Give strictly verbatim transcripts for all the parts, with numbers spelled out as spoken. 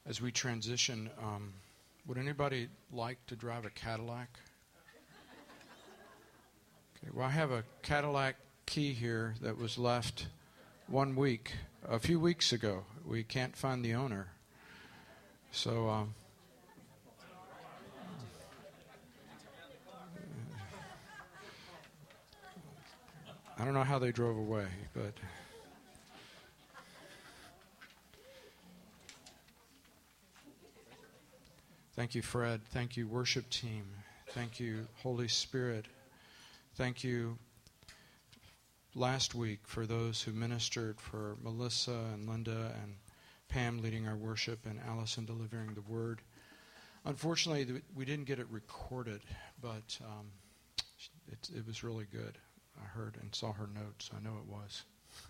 as we transition, um, would anybody like to drive a Cadillac? Okay, well, I have a Cadillac key here that was left one week, a few weeks ago. We can't find the owner. So, um, I don't know how they drove away, but thank you, Fred. Thank you, worship team. Thank you, Holy Spirit. Thank you last week for those who ministered, for Melissa and Linda and Pam leading our worship and Allison delivering the word. Unfortunately, we didn't get it recorded, but um, it, it was really good. I heard and saw her notes. I know it was.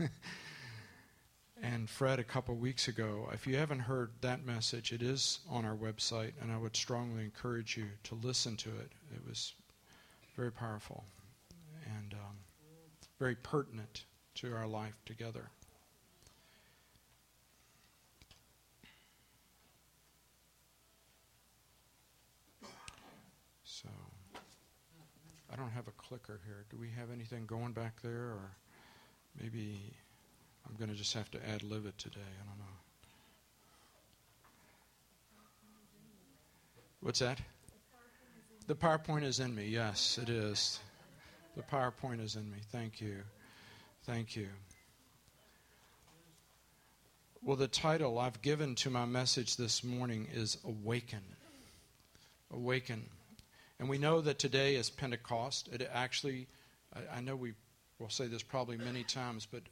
And Fred, a couple weeks ago, if you haven't heard that message, it is on our website, and I would strongly encourage you to listen to it. It was very powerful and um, very pertinent to our life together. So, I don't have a clicker here. Do we have anything going back there? Or maybe I'm going to just have to ad-lib it today. I don't know. What's that? The PowerPoint is in me. Yes, it is. The PowerPoint is in me. Thank you. Thank you. Well, the title I've given to my message this morning is Awaken. Awaken. And we know that today is Pentecost. It actually, I, I know we will say this probably many times, but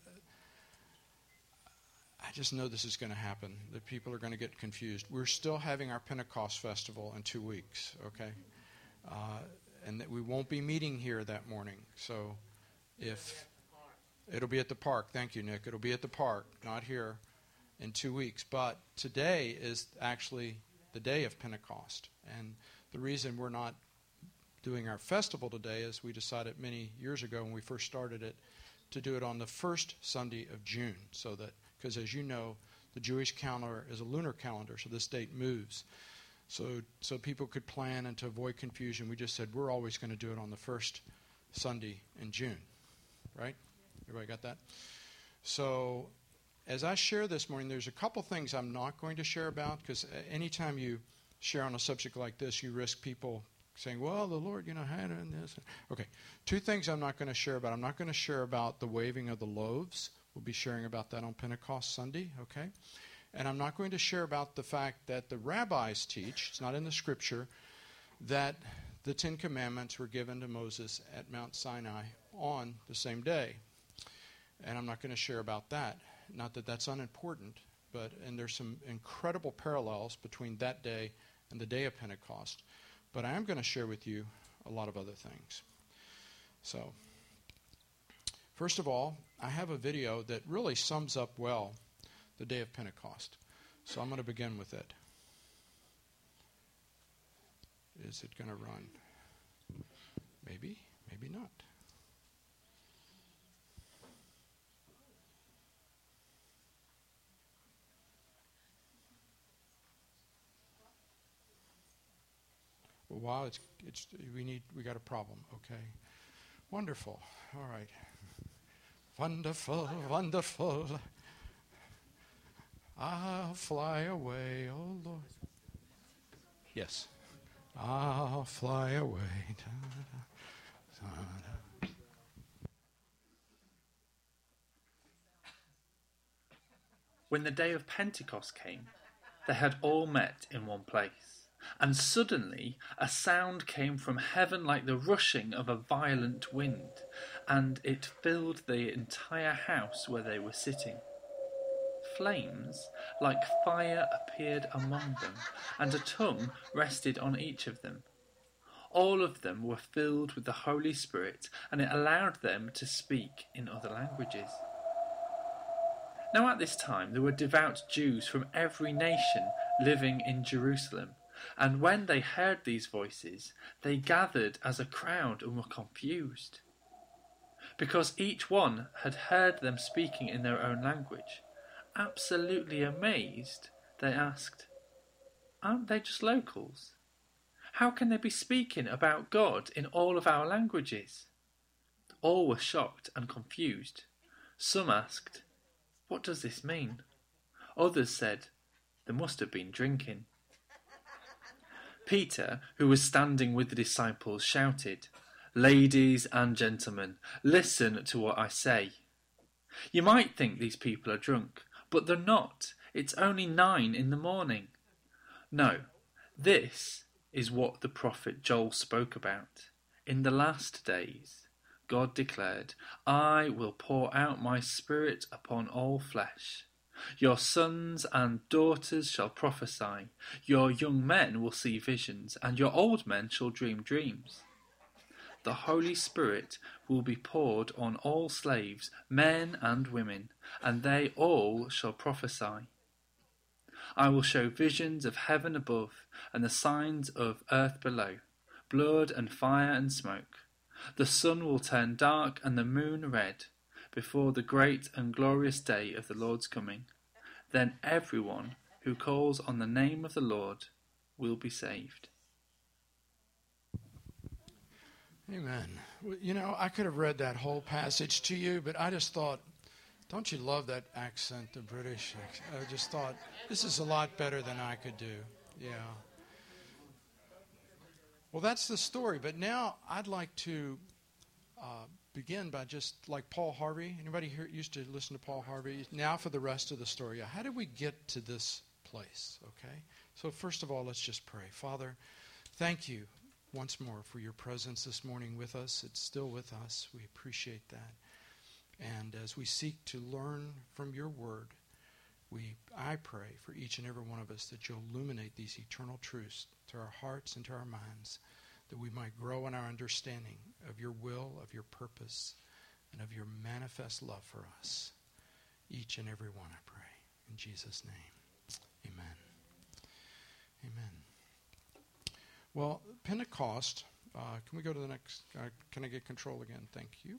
I just know this is going to happen, that people are going to get confused. We're still having our Pentecost festival in two weeks, okay? Uh, and that we won't be meeting here that morning. So if it'll be at the park. Thank you, Nick. It'll be at the park, not here, in two weeks. But today is actually the day of Pentecost. And the reason we're not doing our festival today is we decided many years ago when we first started it to do it on the first Sunday of June, so that, because as you know, the Jewish calendar is a lunar calendar, so this date moves. So so people could plan, and to avoid confusion, we just said we're always going to do it on the first Sunday in June. Right? Everybody got that? So as I share this morning, there's a couple things I'm not going to share about, because anytime you share on a subject like this, you risk people saying, well, the Lord, you know, had it in this. Okay, two things I'm not going to share about. I'm not going to share about the waving of the loaves. We'll be sharing about that on Pentecost Sunday, okay? And I'm not going to share about the fact that the rabbis teach, it's not in the scripture, that the Ten Commandments were given to Moses at Mount Sinai on the same day. And I'm not going to share about that. Not that that's unimportant, but, and there's some incredible parallels between that day and the day of Pentecost. But I am going to share with you a lot of other things. So, first of all, I have a video that really sums up well the day of Pentecost. So I'm going to begin with it. Is it going to run? Maybe, maybe not. Well, wow, it's it's we need we got a problem. Okay, wonderful. All right, wonderful, wonderful. I'll fly away, oh Lord. Yes, I'll fly away. Da, da, da. When the day of Pentecost came, they had all met in one place. And suddenly a sound came from heaven like the rushing of a violent wind, and it filled the entire house where they were sitting. Flames like fire appeared among them, and a tongue rested on each of them. All of them were filled with the Holy Spirit, and it allowed them to speak in other languages. Now at this time there were devout Jews from every nation living in Jerusalem. And when they heard these voices, they gathered as a crowd and were confused, because each one had heard them speaking in their own language. Absolutely amazed, They asked, "Aren't they just locals? How can they be speaking about God in all of our languages?" All were shocked and confused. Some asked, "What does this mean?" Others said, "They must have been drinking." Peter, who was standing with the disciples, shouted, "Ladies and gentlemen, listen to what I say. You might think these people are drunk, but they're not. It's only nine in the morning. No, this is what the prophet Joel spoke about. In the last days, God declared, I will pour out my spirit upon all flesh. Your sons and daughters shall prophesy. Your young men will see visions, and your old men shall dream dreams. The Holy Spirit will be poured on all slaves, men and women, and they all shall prophesy. I will show visions of heaven above and the signs of earth below, blood and fire and smoke. The sun will turn dark and the moon red before the great and glorious day of the Lord's coming. Then everyone who calls on the name of the Lord will be saved. Amen. Well, you know, I could have read that whole passage to you, but I just thought, don't you love that accent, the British accent? I just thought, this is a lot better than I could do. Yeah. Well, that's the story. But now I'd like to uh, begin by just like Paul Harvey. Anybody here used to listen to Paul Harvey? Now for the rest of the story. How did we get to this place? Okay. So first of all, let's just pray. Father, thank you once more for your presence this morning with us. It's still with us. We appreciate that. And as we seek to learn from your word, we I pray for each and every one of us that you'll illuminate these eternal truths to our hearts and to our minds, that we might grow in our understanding of your will, of your purpose, and of your manifest love for us. Each and every one, I pray. In Jesus' name, amen. Amen. Well, Pentecost, uh, can we go to the next, uh, can I get control again? Thank you.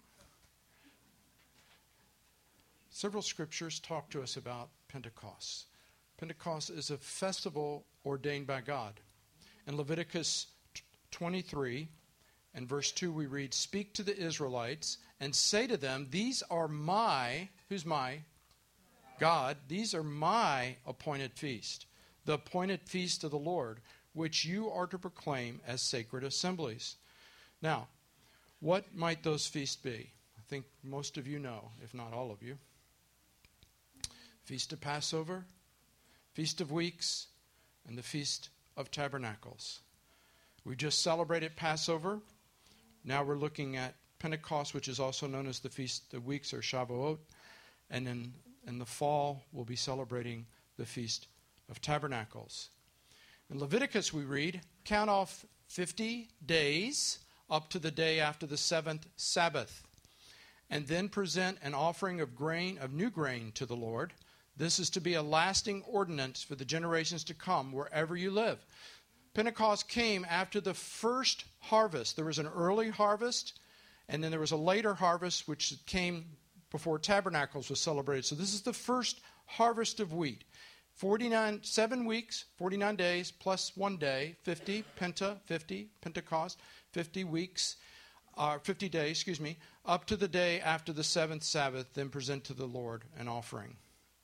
Several scriptures talk to us about Pentecost. Pentecost is a festival ordained by God. In Leviticus twenty-three and verse two we read, "Speak to the Israelites and say to them, these are my," who's my? God. "These are my appointed feast, the appointed feast of the Lord, which you are to proclaim as sacred assemblies." Now, what might those feasts be? I think most of you know, if not all of you. Feast of Passover, Feast of Weeks, and the Feast of Tabernacles. We just celebrated Passover. Now we're looking at Pentecost, which is also known as the Feast of Weeks or Shavuot. And then in the fall, we'll be celebrating the Feast of Tabernacles. In Leviticus, we read, "Count off fifty days up to the day after the seventh Sabbath, and then present an offering of grain, of new grain to the Lord. This is to be a lasting ordinance for the generations to come wherever you live." Pentecost came after the first harvest. There was an early harvest, and then there was a later harvest which came before Tabernacles was celebrated. So this is the first harvest of wheat. forty-nine, seven weeks, forty-nine days, plus one day, fifty, Penta, fifty, Pentecost, fifty weeks, uh, fifty days, excuse me, up to the day after the seventh Sabbath, then present to the Lord an offering.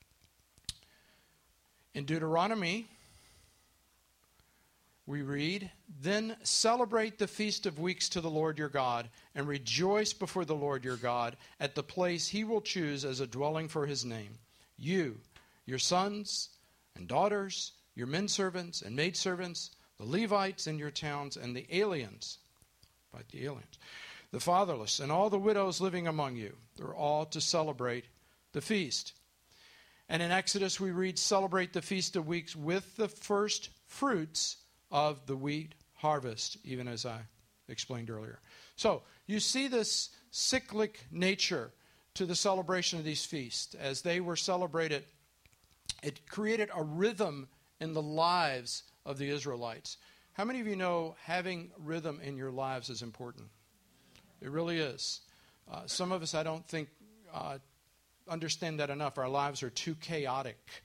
In Deuteronomy, we read, "Then celebrate the Feast of Weeks to the Lord your God, and rejoice before the Lord your God at the place he will choose as a dwelling for his name. You, your sons and daughters, your men servants and maidservants, the Levites in your towns, and the aliens," by the aliens, "the fatherless, and all the widows living among you." They're all to celebrate the feast. And in Exodus we read, "Celebrate the Feast of Weeks with the first fruits of the wheat harvest," even as I explained earlier. So you see this cyclic nature to the celebration of these feasts. As they were celebrated, it created a rhythm in the lives of the Israelites. How many of you know having rhythm in your lives is important? It really is. Uh, some of us, I don't think, uh, understand that enough. Our lives are too chaotic.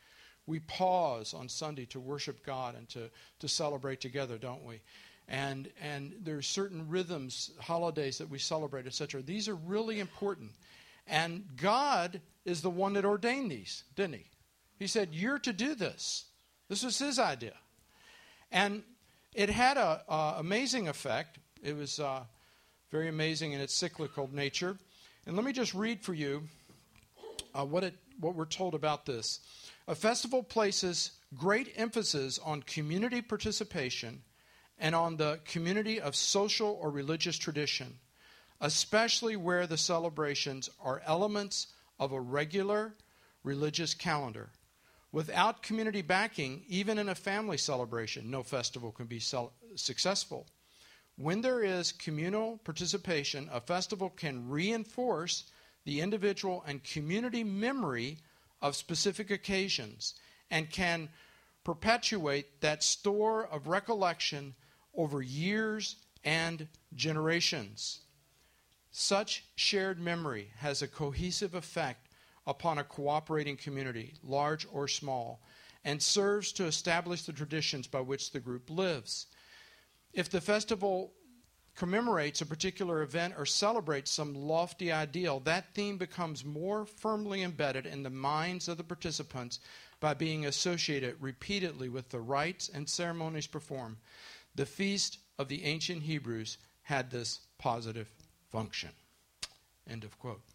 we pause on Sunday to worship God and to, to celebrate together, don't we? And and there's certain rhythms, holidays that we celebrate, et cetera. These are really important. And God is the one that ordained these, didn't he? He said, you're to do this. This was his idea. And it had an amazing effect. It was uh, very amazing in its cyclical nature. And let me just read for you uh, what it what we're told about this. A festival places great emphasis on community participation and on the community of social or religious tradition, especially where the celebrations are elements of a regular religious calendar. Without community backing, even in a family celebration, no festival can be cel- successful. When there is communal participation, a festival can reinforce the individual and community memory of specific occasions and can perpetuate that store of recollection over years and generations. Such shared memory has a cohesive effect upon a cooperating community, large or small, and serves to establish the traditions by which the group lives. If the festival commemorates a particular event or celebrates some lofty ideal, that theme becomes more firmly embedded in the minds of the participants by being associated repeatedly with the rites and ceremonies performed. The feast of the ancient Hebrews had this positive function. End of quote.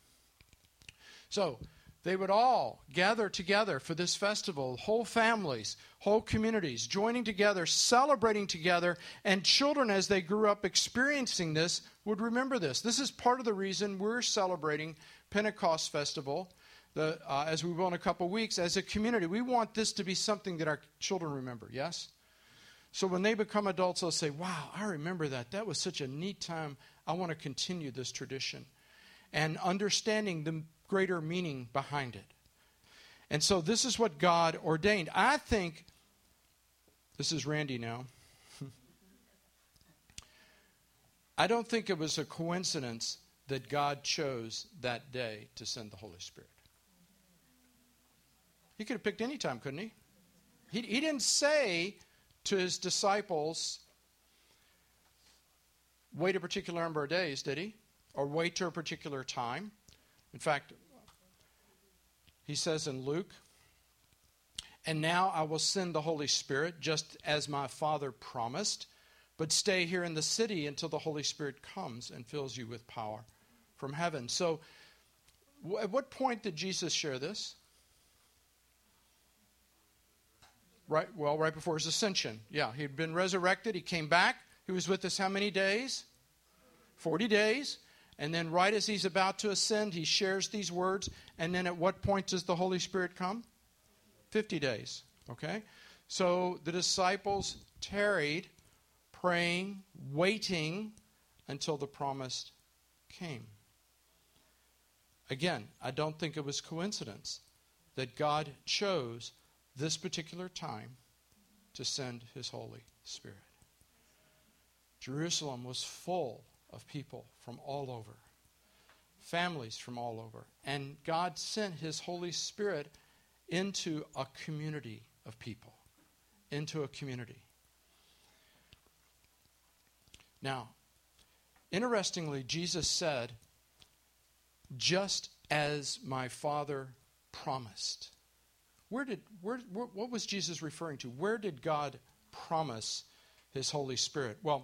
So, they would all gather together for this festival, whole families, whole communities, joining together, celebrating together, and children, as they grew up experiencing this, would remember this. This is part of the reason we're celebrating Pentecost Festival, the, uh, as we will in a couple of weeks, as a community. We want this to be something that our children remember, yes? So when they become adults, they'll say, wow, I remember that. That was such a neat time. I want to continue this tradition. And understanding the greater meaning behind it. And so this is what God ordained. I think, this is Randy now. I don't think it was a coincidence that God chose that day to send the Holy Spirit. He could have picked any time, couldn't he? He, he didn't say to his disciples, wait a particular number of days, did he? Or wait to a particular time. In fact, he says in Luke, and now I will send the Holy Spirit just as my Father promised, but stay here in the city until the Holy Spirit comes and fills you with power from heaven. So w- at what point did Jesus share this? Right, well, right before his ascension. Yeah, he had been resurrected. He came back. He was with us how many days? forty days. And then right as he's about to ascend, he shares these words. And then at what point does the Holy Spirit come? fifty days. Okay? So the disciples tarried, praying, waiting until the promise came. Again, I don't think it was coincidence that God chose this particular time to send his Holy Spirit. Jerusalem was full of people from all over, families from all over. And God sent his Holy Spirit into a community of people, into a community. Now, interestingly, Jesus said, just as my Father promised. Where did, where, where, what was Jesus referring to? Where did God promise his Holy Spirit? Well,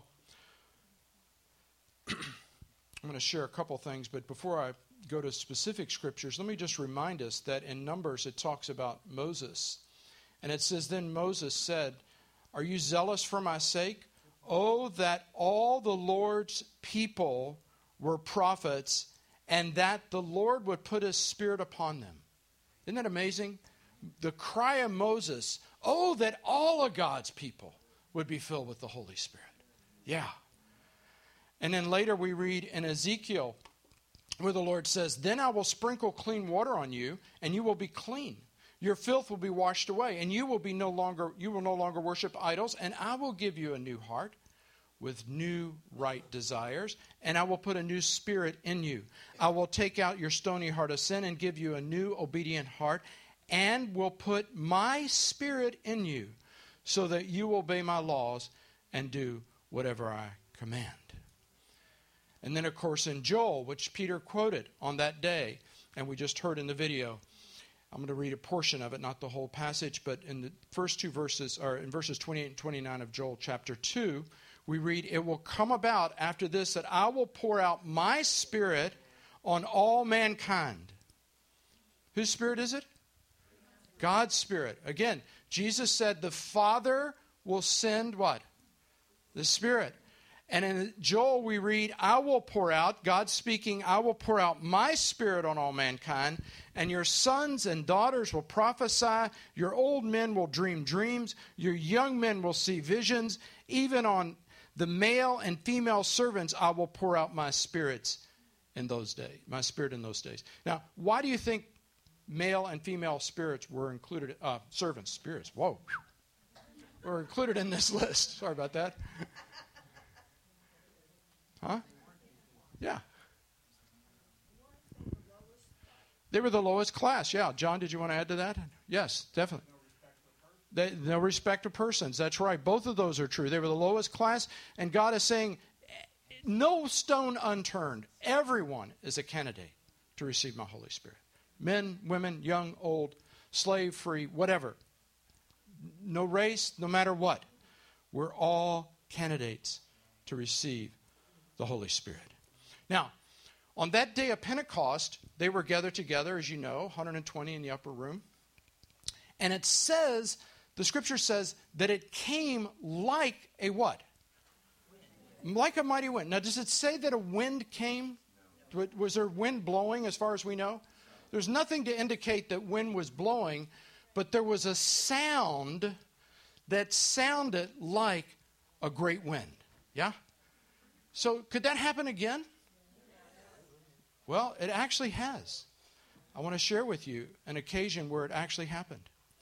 I'm going to share a couple things, but before I go to specific scriptures, let me just remind us that in Numbers it talks about Moses. And it says, then Moses said, are you zealous for my sake? Oh, that all the Lord's people were prophets, and that the Lord would put his Spirit upon them. Isn't that amazing? The cry of Moses, oh, that all of God's people would be filled with the Holy Spirit. Yeah. And then later we read in Ezekiel where the Lord says, then I will sprinkle clean water on you, and you will be clean. Your filth will be washed away, and you will be no longer you will no longer worship idols, and I will give you a new heart with new right desires, and I will put a new spirit in you. I will take out your stony heart of sin and give you a new obedient heart, and will put my Spirit in you so that you obey my laws and do whatever I command. And then, of course, in Joel, which Peter quoted on that day, and we just heard in the video, I'm going to read a portion of it, not the whole passage, but in the first two verses, or in verses twenty-eight and twenty-nine of Joel chapter two, we read, "It will come about after this that I will pour out my Spirit on all mankind." Whose Spirit is it? God's Spirit. Again, Jesus said the Father will send what? The Spirit. And in Joel we read, I will pour out, God speaking, I will pour out my Spirit on all mankind, and your sons and daughters will prophesy, your old men will dream dreams, your young men will see visions, even on the male and female servants I will pour out my spirits in those days, my Spirit in those days. Now, why do you think male and female spirits were included, uh, servants, spirits, whoa, were included in this list? Sorry about that. Huh? Yeah. They were the lowest class. Yeah. John, did you want to add to that? Yes, definitely. They, no respect of persons. That's right. Both of those are true. They were the lowest class. And God is saying, no stone unturned. Everyone is a candidate to receive my Holy Spirit. Men, women, young, old, slave, free, whatever. No race, no matter what. We're all candidates to receive the Holy Spirit. Now, on that day of Pentecost, they were gathered together, as you know, one hundred twenty in the upper room. And it says, the scripture says, that it came like a what? Like a mighty wind. Now, does it say that a wind came? Was there wind blowing as far as we know? There's nothing to indicate that wind was blowing, but there was a sound that sounded like a great wind. Yeah? So could that happen again? Well, it actually has. I want to share with you an occasion where it actually happened.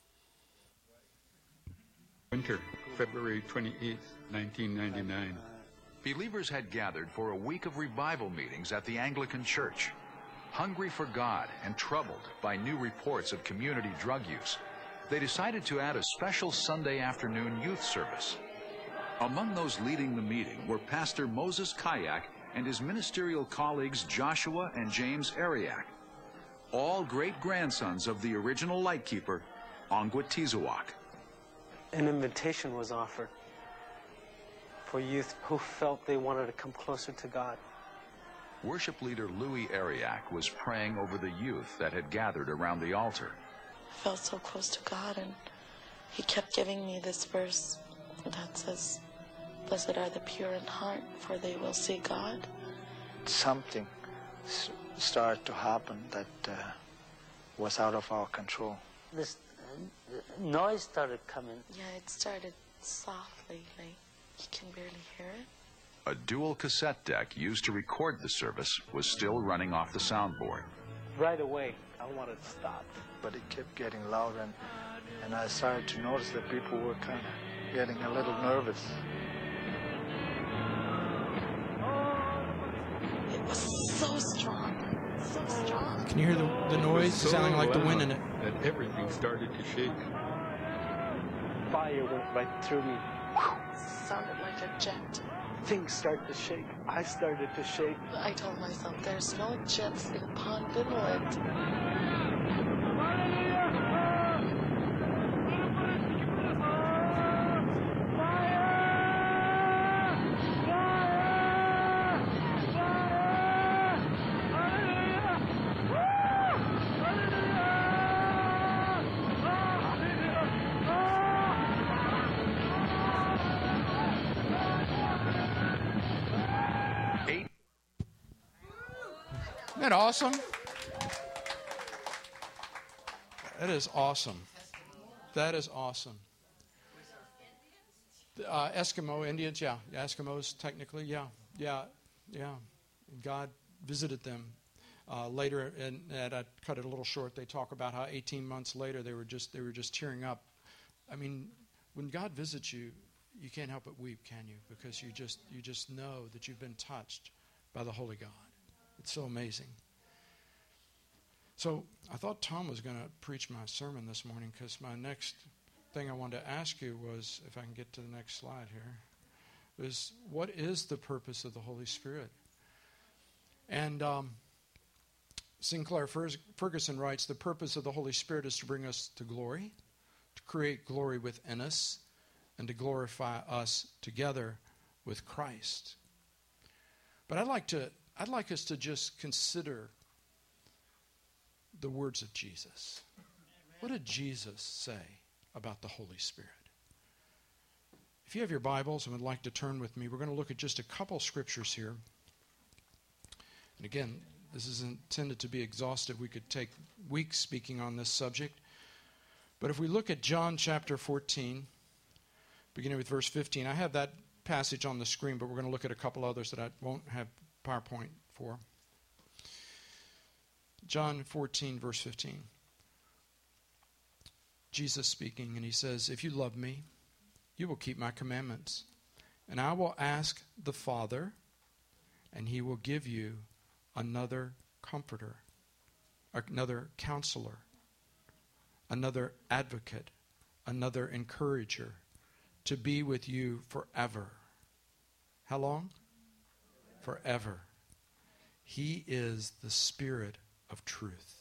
Winter, February twenty-eighth, nineteen ninety-nine. Believers had gathered for a week of revival meetings at the Anglican Church. Hungry for God and troubled by new reports of community drug use, they decided to add a special Sunday afternoon youth service. Among those leading the meeting were Pastor Moses Kayak and his ministerial colleagues Joshua and James Ariak, all great-grandsons of the original lightkeeper, Ongwat Tizoak. An invitation was offered for youth who felt they wanted to come closer to God. Worship leader Louis Ariak was praying over the youth that had gathered around the altar. I felt so close to God, and he kept giving me this verse that says, "Blessed are the pure in heart, for they will see God." Something s- started to happen that uh, was out of our control. This uh, noise started coming. Yeah, it started softly, like you can barely hear it. A dual cassette deck used to record the service was still running off the soundboard. Right away, I wanted to stop. But it kept getting louder, and, and I started to notice that people were kind of getting a little nervous. It was so strong, so strong. Can you hear the, the noise So sounding like the wind in it? That everything started to shake. Fire went right through me. It sounded like a jet. Things started to shake. I started to shake. I told myself, there's no jets in Pond Inlet. Isn't that awesome? That is awesome. That is awesome. Uh, Eskimo Indians, yeah. Eskimos, technically, yeah. Yeah, yeah. God visited them. Uh, later, and, and I cut it a little short, they talk about how eighteen months later they were just they were just tearing up. I mean, when God visits you, you can't help but weep, can you? Because you just you just know that you've been touched by the Holy God. It's so amazing. So I thought Tom was going to preach my sermon this morning because my next thing I wanted to ask you was, if I can get to the next slide here, is what is the purpose of the Holy Spirit? And um, Sinclair Ferguson writes, the purpose of the Holy Spirit is to bring us to glory, to create glory within us, and to glorify us together with Christ. But I'd like to, I'd like us to just consider the words of Jesus. What did Jesus say about the Holy Spirit? If you have your Bibles and would like to turn with me, we're going to look at just a couple scriptures here. And again, this is intended to be exhaustive. We could take weeks speaking on this subject. But if we look at John chapter fourteen, beginning with verse fifteen, I have that passage on the screen, but we're going to look at a couple others that I won't have PowerPoint for. John fourteen, verse fifteen. Jesus speaking, and he says, if you love me, you will keep my commandments. And I will ask the Father, and he will give you another comforter, another counselor, another advocate, another encourager, to be with you forever. How long? Forever. He is the Spirit of truth.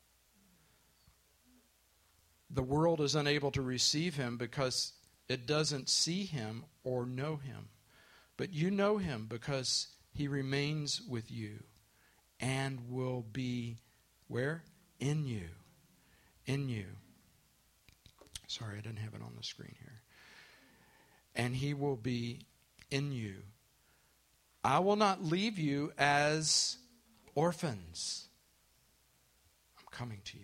The world is unable to receive him because it doesn't see him or know him. But you know him because he remains with you and will be where? In you. In you. Sorry, I didn't have it on the screen here. And he will be in you. I will not leave you as orphans. I'm coming to you.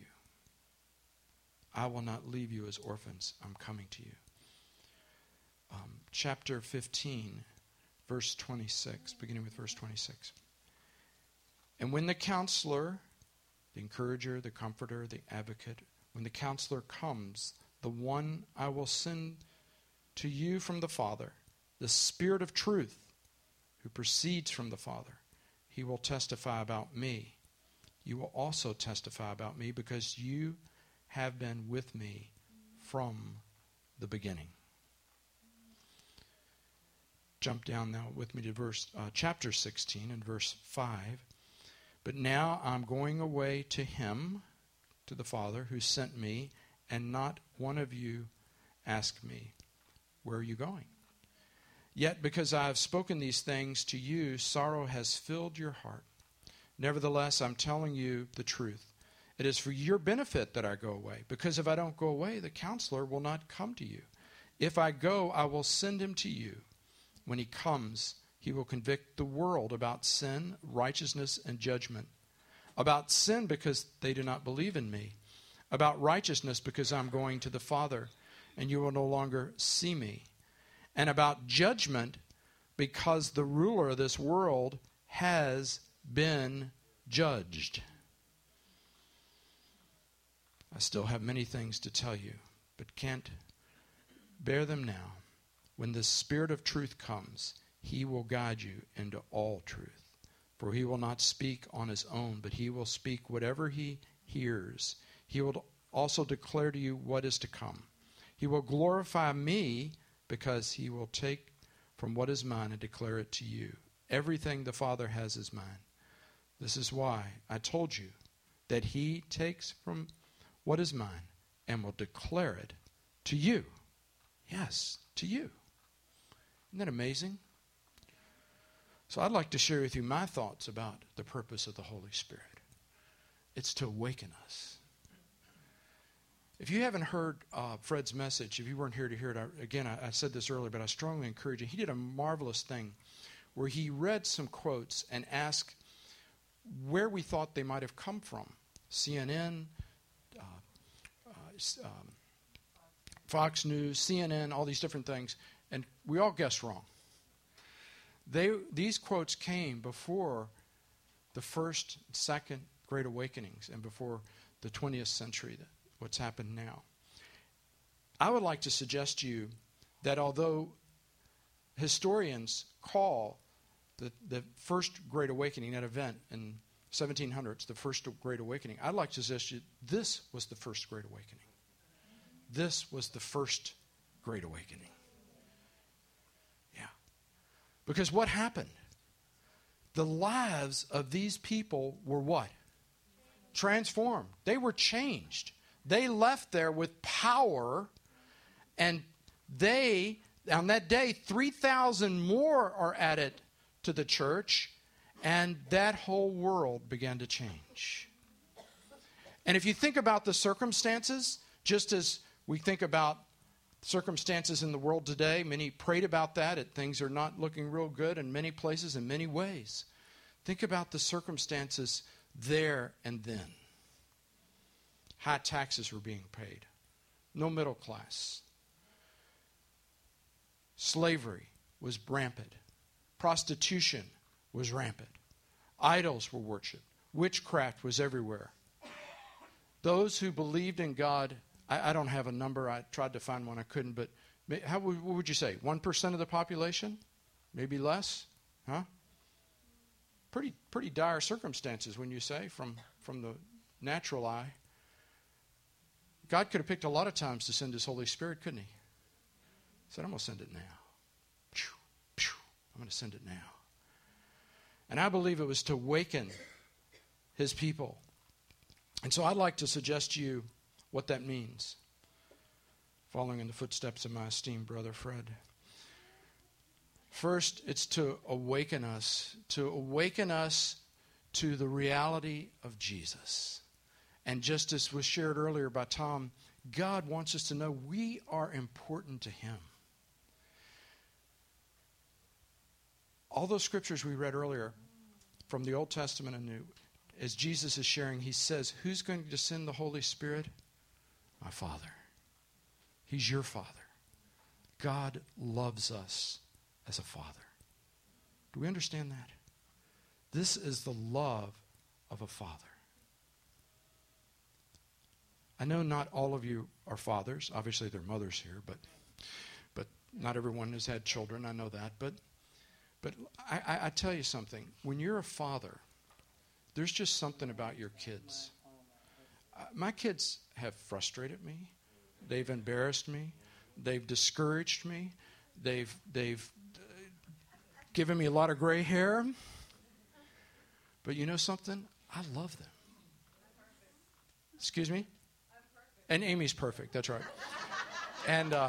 I will not leave you as orphans. I'm coming to you. Um, chapter fifteen, verse twenty-six, beginning with verse twenty-six. And when the counselor, the encourager, the comforter, the advocate, when the counselor comes, the one I will send to you from the Father, the Spirit of truth, who proceeds from the Father, he will testify about me. You will also testify about me because you have been with me from the beginning. Jump down now with me to verse uh, chapter sixteen and verse five. But now I'm going away to him, to the Father who sent me, and not one of you asked me, where are you going? Yet because I have spoken these things to you, sorrow has filled your heart. Nevertheless, I'm telling you the truth. It is for your benefit that I go away, because if I don't go away, the counselor will not come to you. If I go, I will send him to you. When he comes, he will convict the world about sin, righteousness, and judgment. About sin, because they do not believe in me. About righteousness, because I'm going to the Father, and you will no longer see me. And about judgment, because the ruler of this world has been judged. I still have many things to tell you, but can't bear them now. When the Spirit of truth comes, he will guide you into all truth. For he will not speak on his own, but he will speak whatever he hears. He will also declare to you what is to come. He will glorify me because he will take from what is mine and declare it to you. Everything the Father has is mine. This is why I told you that he takes from what is mine and will declare it to you. Yes, to you. Isn't that amazing? So I'd like to share with you my thoughts about the purpose of the Holy Spirit. It's to awaken us. If you haven't heard uh, Fred's message, if you weren't here to hear it, I, again, I, I said this earlier, but I strongly encourage you. He did a marvelous thing where he read some quotes and asked where we thought they might have come from. C N N, uh, uh, um, Fox News, C N N, all these different things, and we all guessed wrong. They these quotes came before the first, second Great Awakenings and before the twentieth century, what's happened now. I would like to suggest to you that although historians call the, the first Great Awakening, that event in seventeen hundreds, the first Great Awakening. I'd like to suggest to you this was the first Great Awakening. This was the first Great Awakening. Yeah. Because what happened? The lives of these people were what? Transformed. They were changed. They left there with power, and they, on that day, three thousand more are added to the church, and that whole world began to change. And if you think about the circumstances, just as we think about circumstances in the world today, many prayed about that, that things are not looking real good in many places, in many ways. Think about the circumstances there and then. High taxes were being paid. No middle class. Slavery was rampant. Prostitution was rampant. Idols were worshipped. Witchcraft was everywhere. Those who believed in God, I, I don't have a number. I tried to find one. I couldn't. But how would, what would you say? one percent of the population? Maybe less? Huh? Pretty, pretty dire circumstances, when you say, from, from the natural eye. God could have picked a lot of times to send His Holy Spirit, couldn't He? He said, I'm going to send it now. I'm going to send it now. And I believe it was to awaken His people. And so I'd like to suggest to you what that means, following in the footsteps of my esteemed brother Fred. First, it's to awaken us, to awaken us to the reality of Jesus. And just as was shared earlier by Tom, God wants us to know we are important to Him. All those scriptures we read earlier from the Old Testament and New, as Jesus is sharing, He says, who's going to send the Holy Spirit? My Father. He's your Father. God loves us as a Father. Do we understand that? This is the love of a Father. I know not all of you are fathers. Obviously, there are mothers here, but but not everyone has had children. I know that. But but I, I, I tell you something. When you're a father, there's just something about your kids. Uh, my kids have frustrated me. They've embarrassed me. They've discouraged me. They've they've uh, given me a lot of gray hair. But you know something? I love them. Excuse me? And Amy's perfect. That's right. And, uh,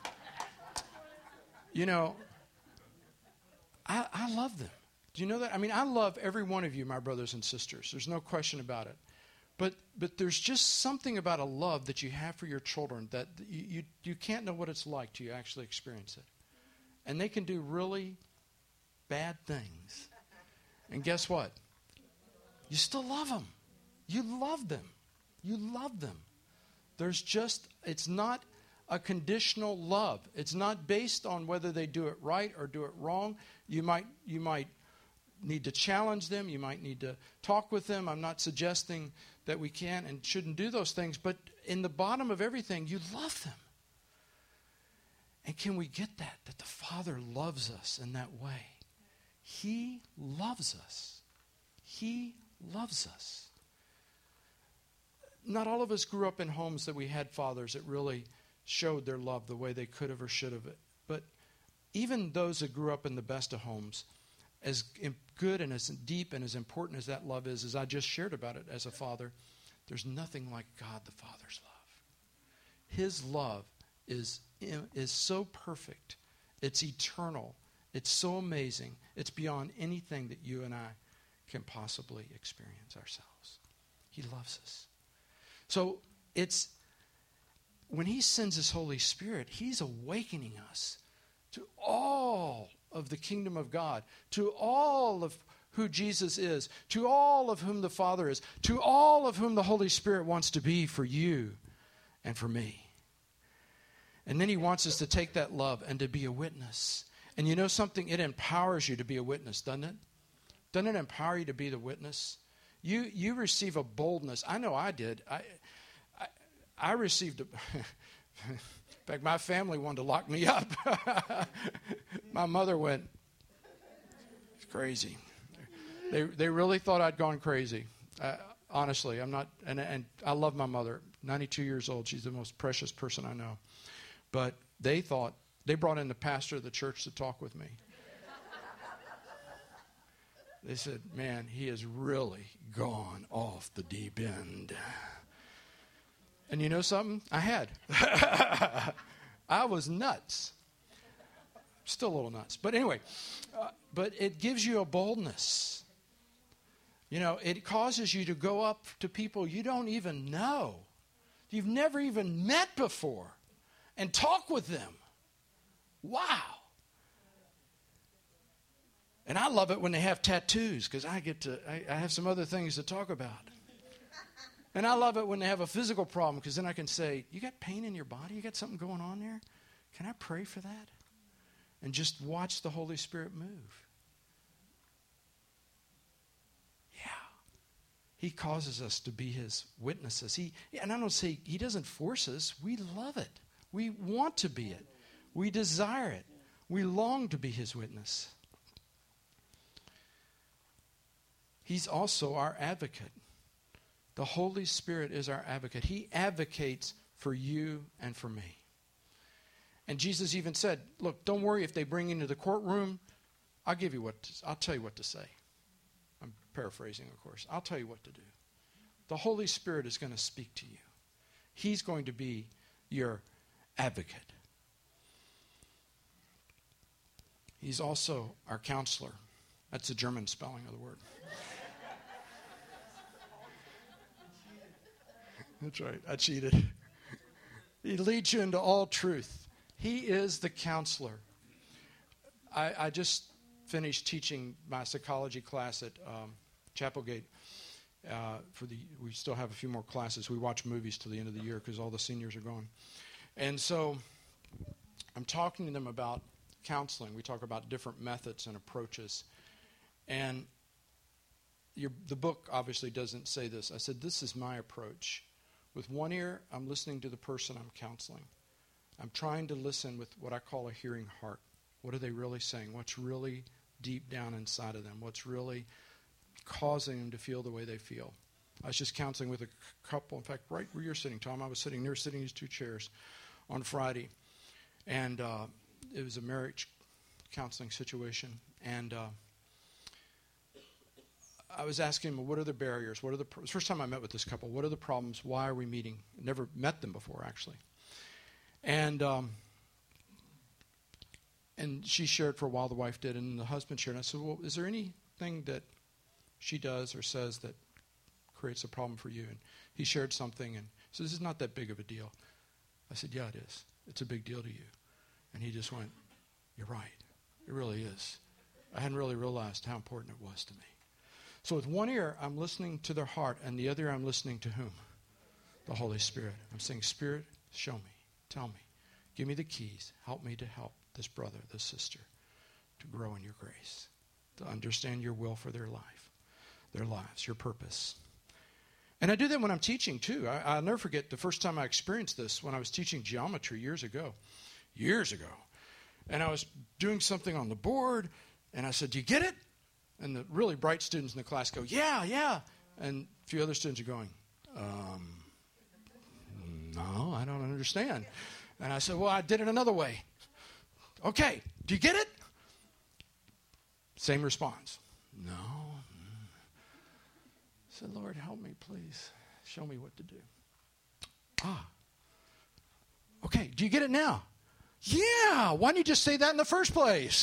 you know, I, I love them. Do you know that? I mean, I love every one of you, my brothers and sisters. There's no question about it. But but there's just something about a love that you have for your children that you, you, you can't know what it's like till you actually experience it. And they can do really bad things. And guess what? You still love them. You love them. You love them. There's just, it's not a conditional love. It's not based on whether they do it right or do it wrong. You might, you might need to challenge them. You might need to talk with them. I'm not suggesting that we can and shouldn't do those things, but in the bottom of everything, you love them. And can we get that, that the Father loves us in that way? He loves us. He loves us. Not all of us grew up in homes that we had fathers that really showed their love the way they could have or should have. But even those that grew up in the best of homes, as good and as deep and as important as that love is, as I just shared about it as a father, there's nothing like God the Father's love. His love is, is so perfect. It's eternal. It's so amazing. It's beyond anything that you and I can possibly experience ourselves. He loves us. So it's when He sends His Holy Spirit, He's awakening us to all of the kingdom of God, to all of who Jesus is, to all of whom the Father is, to all of whom the Holy Spirit wants to be for you and for me. And then He wants us to take that love and to be a witness. And you know something? It empowers you to be a witness, doesn't it? Doesn't it empower you to be the witness? You you receive a boldness. I know I did. I I, I received a... In fact, my family wanted to lock me up. My mother went, it's crazy. They they really thought I'd gone crazy. Uh, honestly, I'm not, and, and I love my mother, ninety-two years old. She's the most precious person I know. But they thought, they brought in the pastor of the church to talk with me. They said, man, he has really gone off the deep end. And you know something? I had. I was nuts. Still a little nuts. But anyway, uh, but it gives you a boldness. You know, it causes you to go up to people you don't even know, you've never even met before, and talk with them. Wow. And I love it when they have tattoos, because I get to, I, I have some other things to talk about. And I love it when they have a physical problem, because then I can say, you got pain in your body? You got something going on there? Can I pray for that? And just watch the Holy Spirit move. Yeah. He causes us to be his witnesses. He, and I don't say, he doesn't force us. We love it. We want to be it. We desire it. We long to be his witness. He's also our advocate. The Holy Spirit is our advocate. He advocates for you and for me. And Jesus even said, look, don't worry if they bring you into the courtroom. I'll give you what to, I'll tell you what to say. I'm paraphrasing, of course. I'll tell you what to do. The Holy Spirit is going to speak to you. He's going to be your advocate. He's also our counselor. That's the German spelling of the word. That's right. I cheated. He leads you into all truth. He is the counselor. I, I just finished teaching my psychology class at um, Chapelgate. Uh, for the, we still have a few more classes. We watch movies till the end of the year because all the seniors are gone. And so I'm talking to them about counseling. We talk about different methods and approaches. And your, the book obviously doesn't say this. I said, this is my approach. With one ear, I'm listening to the person I'm counseling. I'm trying to listen with what I call a hearing heart. What are they really saying? What's really deep down inside of them? What's really causing them to feel the way they feel? I was just counseling with a couple. In fact, right where you're sitting, Tom, I was sitting near sitting these two chairs on Friday. And uh, it was a marriage counseling situation. And uh, I was asking them, what are the barriers? What are the pro- first time I met with this couple? What are the problems? Why are we meeting? Never met them before, actually. And um, and she shared for a while, the wife did, and the husband shared. And I said, well, is there anything that she does or says that creates a problem for you? And he shared something, and so this is not that big of a deal. I said, yeah, it is. It's a big deal to you. And he just went, you're right. It really is. I hadn't really realized how important it was to me. So with one ear, I'm listening to their heart, and the other ear, I'm listening to whom? The Holy Spirit. I'm saying, Spirit, show me, tell me, give me the keys, help me to help this brother, this sister, to grow in your grace, to understand your will for their life, their lives, your purpose. And I do that when I'm teaching, too. I, I'll never forget the first time I experienced this when I was teaching geometry years ago, years ago. And I was doing something on the board, and I said, do you get it? And the really bright students in the class go, yeah, yeah. And a few other students are going, um, no, I don't understand. And I said, well, I did it another way. Okay, do you get it? Same response. No. I said, Lord, help me, please. Show me what to do. Ah. Okay, do you get it now? Yeah, why didn't you just say that in the first place?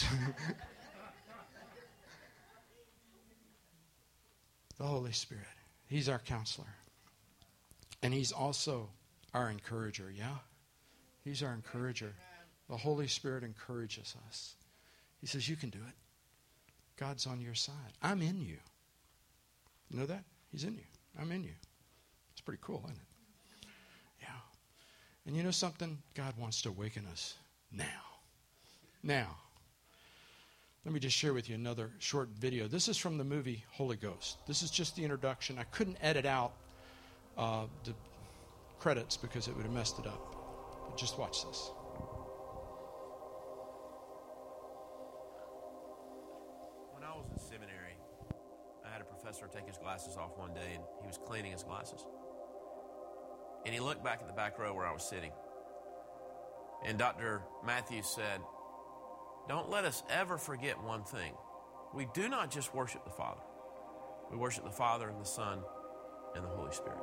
The Holy Spirit. He's our counselor. And he's also our encourager, yeah? He's our encourager. The Holy Spirit encourages us. He says, you can do it. God's on your side. I'm in you. You know that? He's in you. I'm in you. It's pretty cool, isn't it? Yeah. And you know something? God wants to awaken us now. Now. Let me just share with you another short video. This is from the movie Holy Ghost. This is just the introduction. I couldn't edit out uh, the credits because it would have messed it up. But just watch this. When I was in seminary, glasses off one day, and he was cleaning his glasses. And he looked back at the back row where I was sitting. And Doctor Matthews said, don't let us ever forget one thing. We do not just worship the Father. We worship the Father and the Son and the Holy Spirit.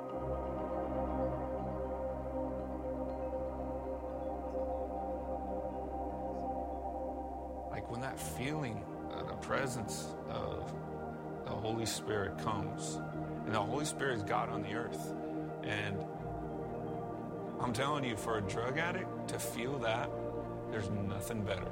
Like when that feeling, uh, the presence of the Holy Spirit comes, and the Holy Spirit is God on the earth. And I'm telling you, for a drug addict to feel that, there's nothing better.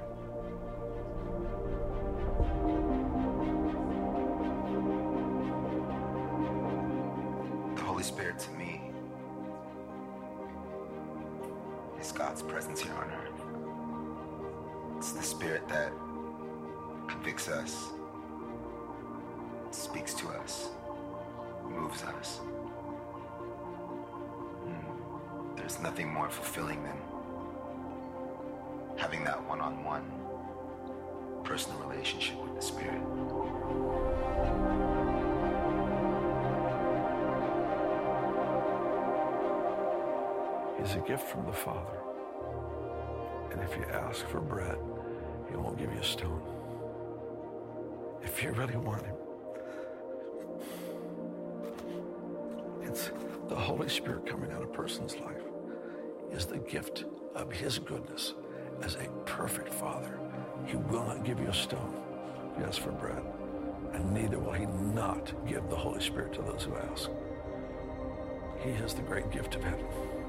The Holy Spirit to me is God's presence here on earth. It's the Spirit that convicts us, speaks to us, moves us. There's nothing more fulfilling than having that one-on-one personal relationship with the Spirit. He's a gift from the Father. And if you ask for bread, he won't give you a stone. If you really want him, it's the Holy Spirit coming out of a person's life is the gift of his goodness as a perfect Father. He will not give you a stone if you ask for bread, and neither will he not give the Holy Spirit to those who ask. He is the great gift of heaven.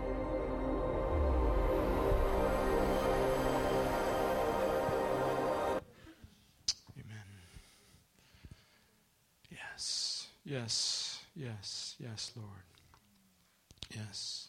Yes, yes, yes, yes, Lord. Yes.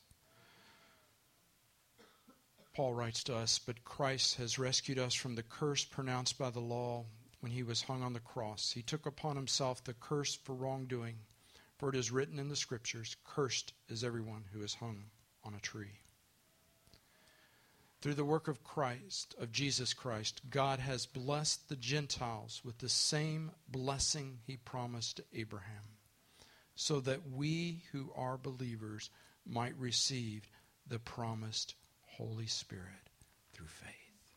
Paul writes to us, but Christ has rescued us from the curse pronounced by the law when he was hung on the cross. He took upon himself the curse for wrongdoing, for it is written in the Scriptures, cursed is everyone who is hung on a tree. Through the work of Christ, of Jesus Christ, God has blessed the Gentiles with the same blessing he promised to Abraham, so that we who are believers might receive the promised Holy Spirit through faith.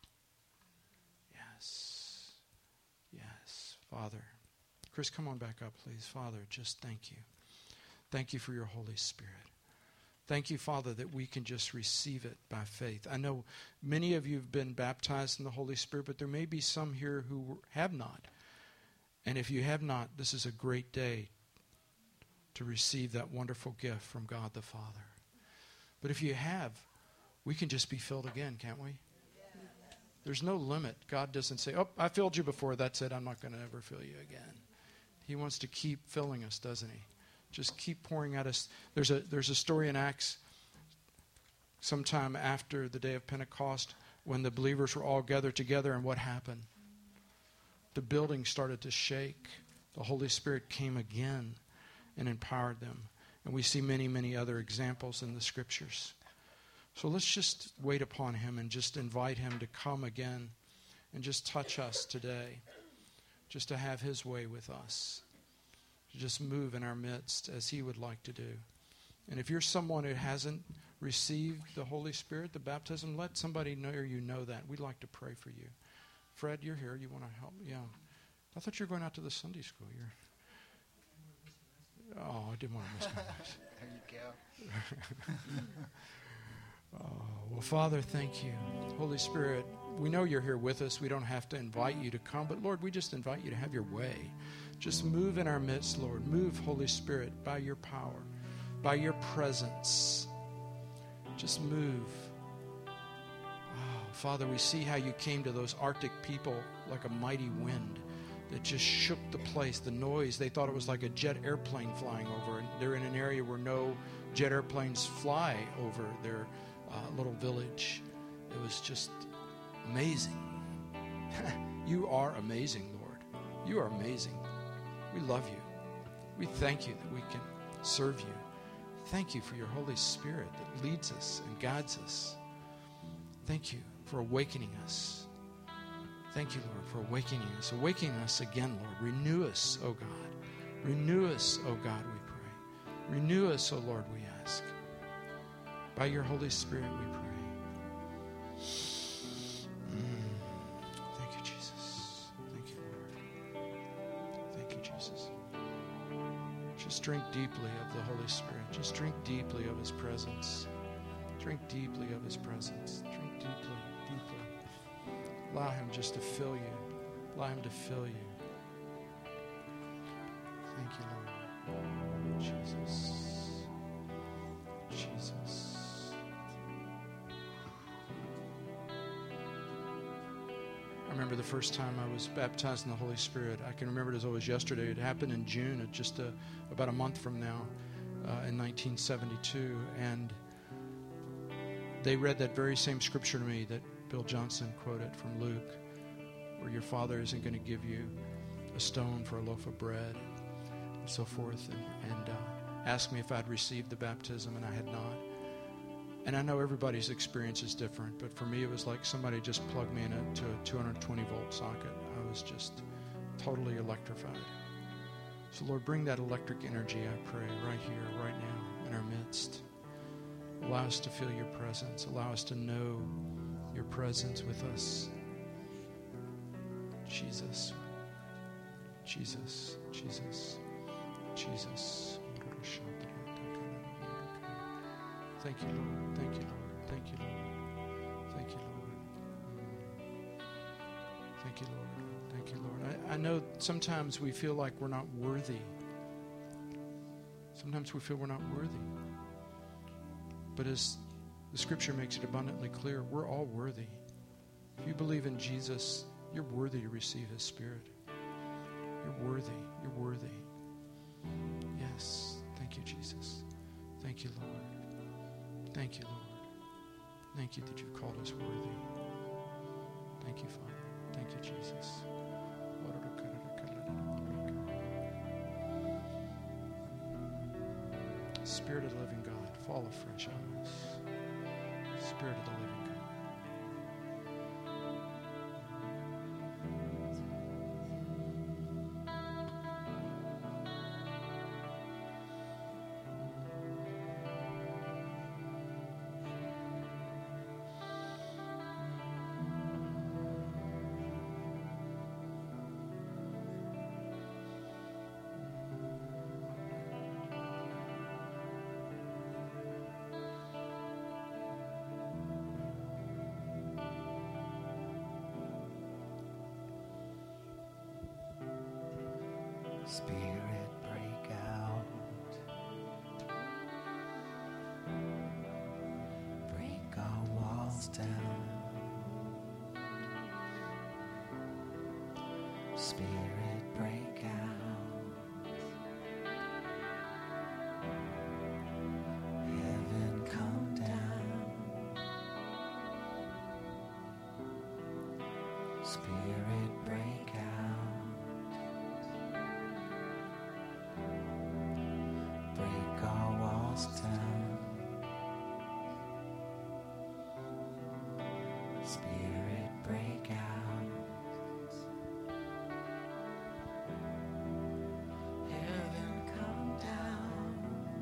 Yes. Yes. Father. Chris, come on back up, please. Father, just thank you. Thank you for your Holy Spirit. Thank you, Father, that we can just receive it by faith. I know many of you have been baptized in the Holy Spirit, but there may be some here who have not. And if you have not, this is a great day to receive that wonderful gift from God the Father. But if you have, we can just be filled again, can't we? There's no limit. God doesn't say, oh, I filled you before, that's it, I'm not going to ever fill you again. He wants to keep filling us, doesn't he? Just keep pouring at us. There's a there's a story in Acts sometime after the day of Pentecost when the believers were all gathered together, and what happened? The building started to shake. The Holy Spirit came again and empowered them. And we see many, many other examples in the Scriptures. So let's just wait upon him and just invite him to come again and just touch us today, just to have his way with us, to just move in our midst as he would like to do. And if you're someone who hasn't received the Holy Spirit, the baptism, let somebody know you know that. We'd like to pray for you. Fred, you're here. You want to help? Yeah. I thought you were going out to the Sunday school. You're. Oh, I didn't want to miss my voice. There you go. Oh, well, Father, thank you. Holy Spirit, we know you're here with us. We don't have to invite you to come, but Lord, we just invite you to have your way. Just move in our midst, Lord. Move, Holy Spirit, by your power, by your presence. Just move. Oh, Father, we see how you came to those Arctic people like a mighty wind that just shook the place. The noise, they thought it was like a jet airplane flying over. And they're in an area where no jet airplanes fly over their uh, little village. It was just amazing. You are amazing, Lord. You are amazing. We love you. We thank you that we can serve you. Thank you for your Holy Spirit that leads us and guides us. Thank you for awakening us. Thank you, Lord, for awakening us. Awakening us again, Lord. Renew us, oh God. Renew us, O God, we pray. Renew us, O Lord, we ask. By your Holy Spirit, we pray. Mm. Thank you, Jesus. Thank you, Lord. Thank you, Jesus. Just drink deeply of the Holy Spirit. Just drink deeply of His presence. Drink deeply of His presence. Drink deeply, deeply. Allow Him just to fill you. Allow Him to fill you. Thank you, Lord. Jesus. Jesus. I remember the first time I was baptized in the Holy Spirit. I can remember it as though it was yesterday. It happened in June, just a, about a month from now, uh, in nineteen seventy-two. And they read that very same scripture to me that Bill Johnson quoted from Luke, where your Father isn't going to give you a stone for a loaf of bread, and so forth, and, and uh, asked me if I'd received the baptism, and I had not. And I know everybody's experience is different, but for me it was like somebody just plugged me into a two hundred twenty volt socket. I was just totally electrified. So Lord, bring that electric energy, I pray, right here, right now, in our midst. Allow us to feel your presence. Allow us to know your presence with us. Jesus. Jesus. Jesus. Jesus. Thank you, Lord. Thank you, Lord. Thank you, Lord. Thank you, Lord. Thank you, Lord. Thank you, Lord. I, I know sometimes we feel like we're not worthy. Sometimes we feel we're not worthy. But as the scripture makes it abundantly clear, we're all worthy. If you believe in Jesus, you're worthy to receive His Spirit. You're worthy. You're worthy. Yes. Thank you, Jesus. Thank you, Lord. Thank you, Lord. Thank you that you've called us worthy. Thank you, Father. Thank you, Jesus. Spirit of the living God, fall afresh on us. Spirit of the living God. Spirit, break out. Break our walls down. Spirit, break out. Heaven, come down. Spirit, break out. Break our walls down. Spirit, break out. Heaven, come down.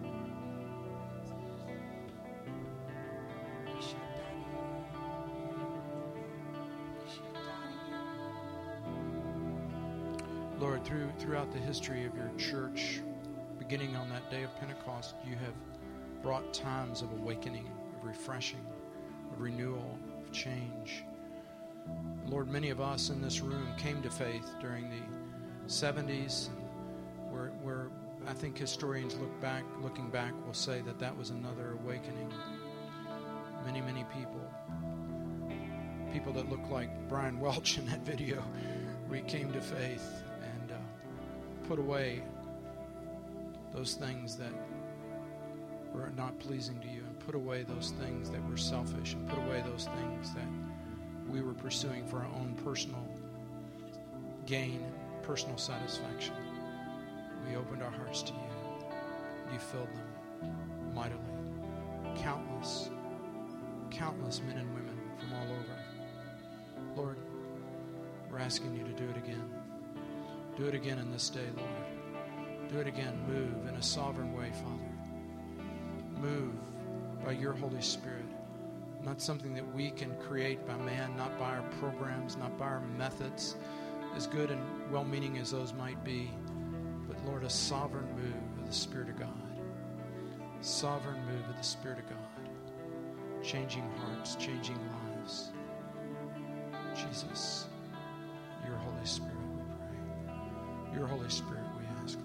Lord, through throughout the history of your church, beginning on that day of Pentecost, you have brought times of awakening, of refreshing, of renewal, of change. Lord, many of us in this room came to faith during the seventies, where, where I think historians look back, looking back, will say that that was another awakening. Many, many people, people that look like Brian Welch in that video, we came to faith and uh, put away those things that were not pleasing to you, and put away those things that were selfish, and put away those things that we were pursuing for our own personal gain, personal satisfaction. We opened our hearts to you. You filled them mightily. Countless, countless men and women from all over. Lord, we're asking you to do it again. Do it again in this day, Lord. Do it again. Move in a sovereign way, Father. Move by your Holy Spirit. Not something that we can create by man, not by our programs, not by our methods, as good and well-meaning as those might be. But Lord, a sovereign move of the Spirit of God. Sovereign move of the Spirit of God. Changing hearts, changing lives. Jesus, your Holy Spirit, we pray. Your Holy Spirit, we ask,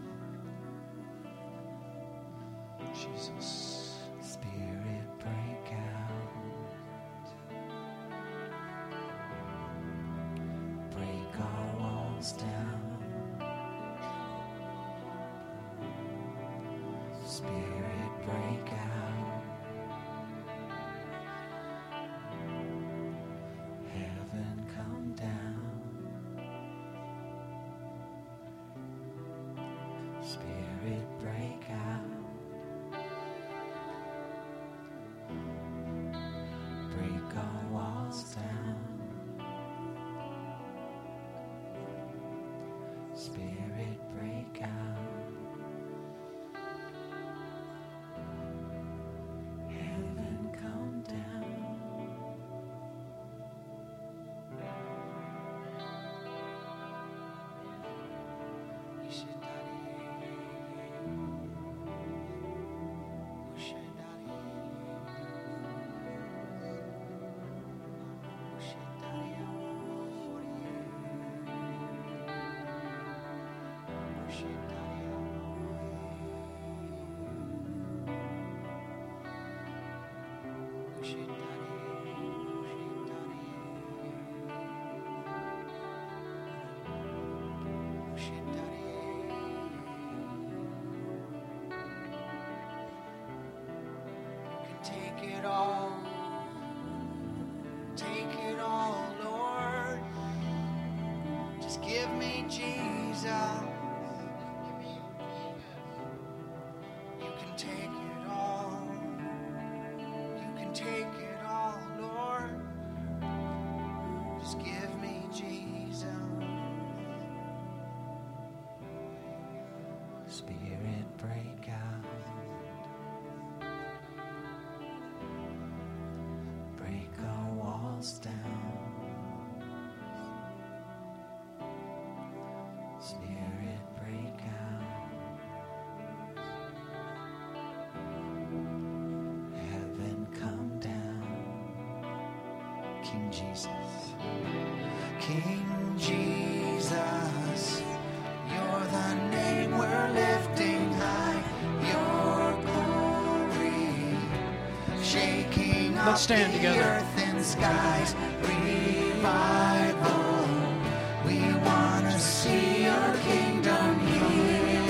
Lord. Jesus. Spirit, break out. Break our walls down. Spirit, break out. Heaven, come down. Spirit, break out. Break our walls down. Spirit, break out. Heaven, come down. Take it all, take it all, Lord. Just give me Jesus. You can take it all, you can take it all, Lord. Just give me Jesus. Spirit, break out. Break our walls down. Spirit, break out. Heaven, come down. King Jesus. King Jesus, you're the name we're lifting high. Your glory shaking up Let's stand the together. earth and skies. Revival, we want to see your kingdom here.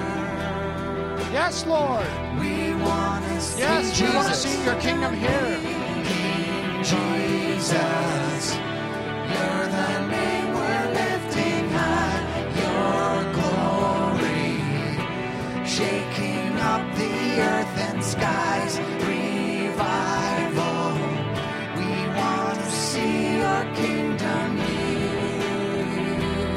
Yes, Lord. We want to see Yes, we want to Jesus. see your kingdom here. King Jesus, you're the name we're lifting high. Your glory shaking up the earth and skies. Revival, we want to see your kingdom here.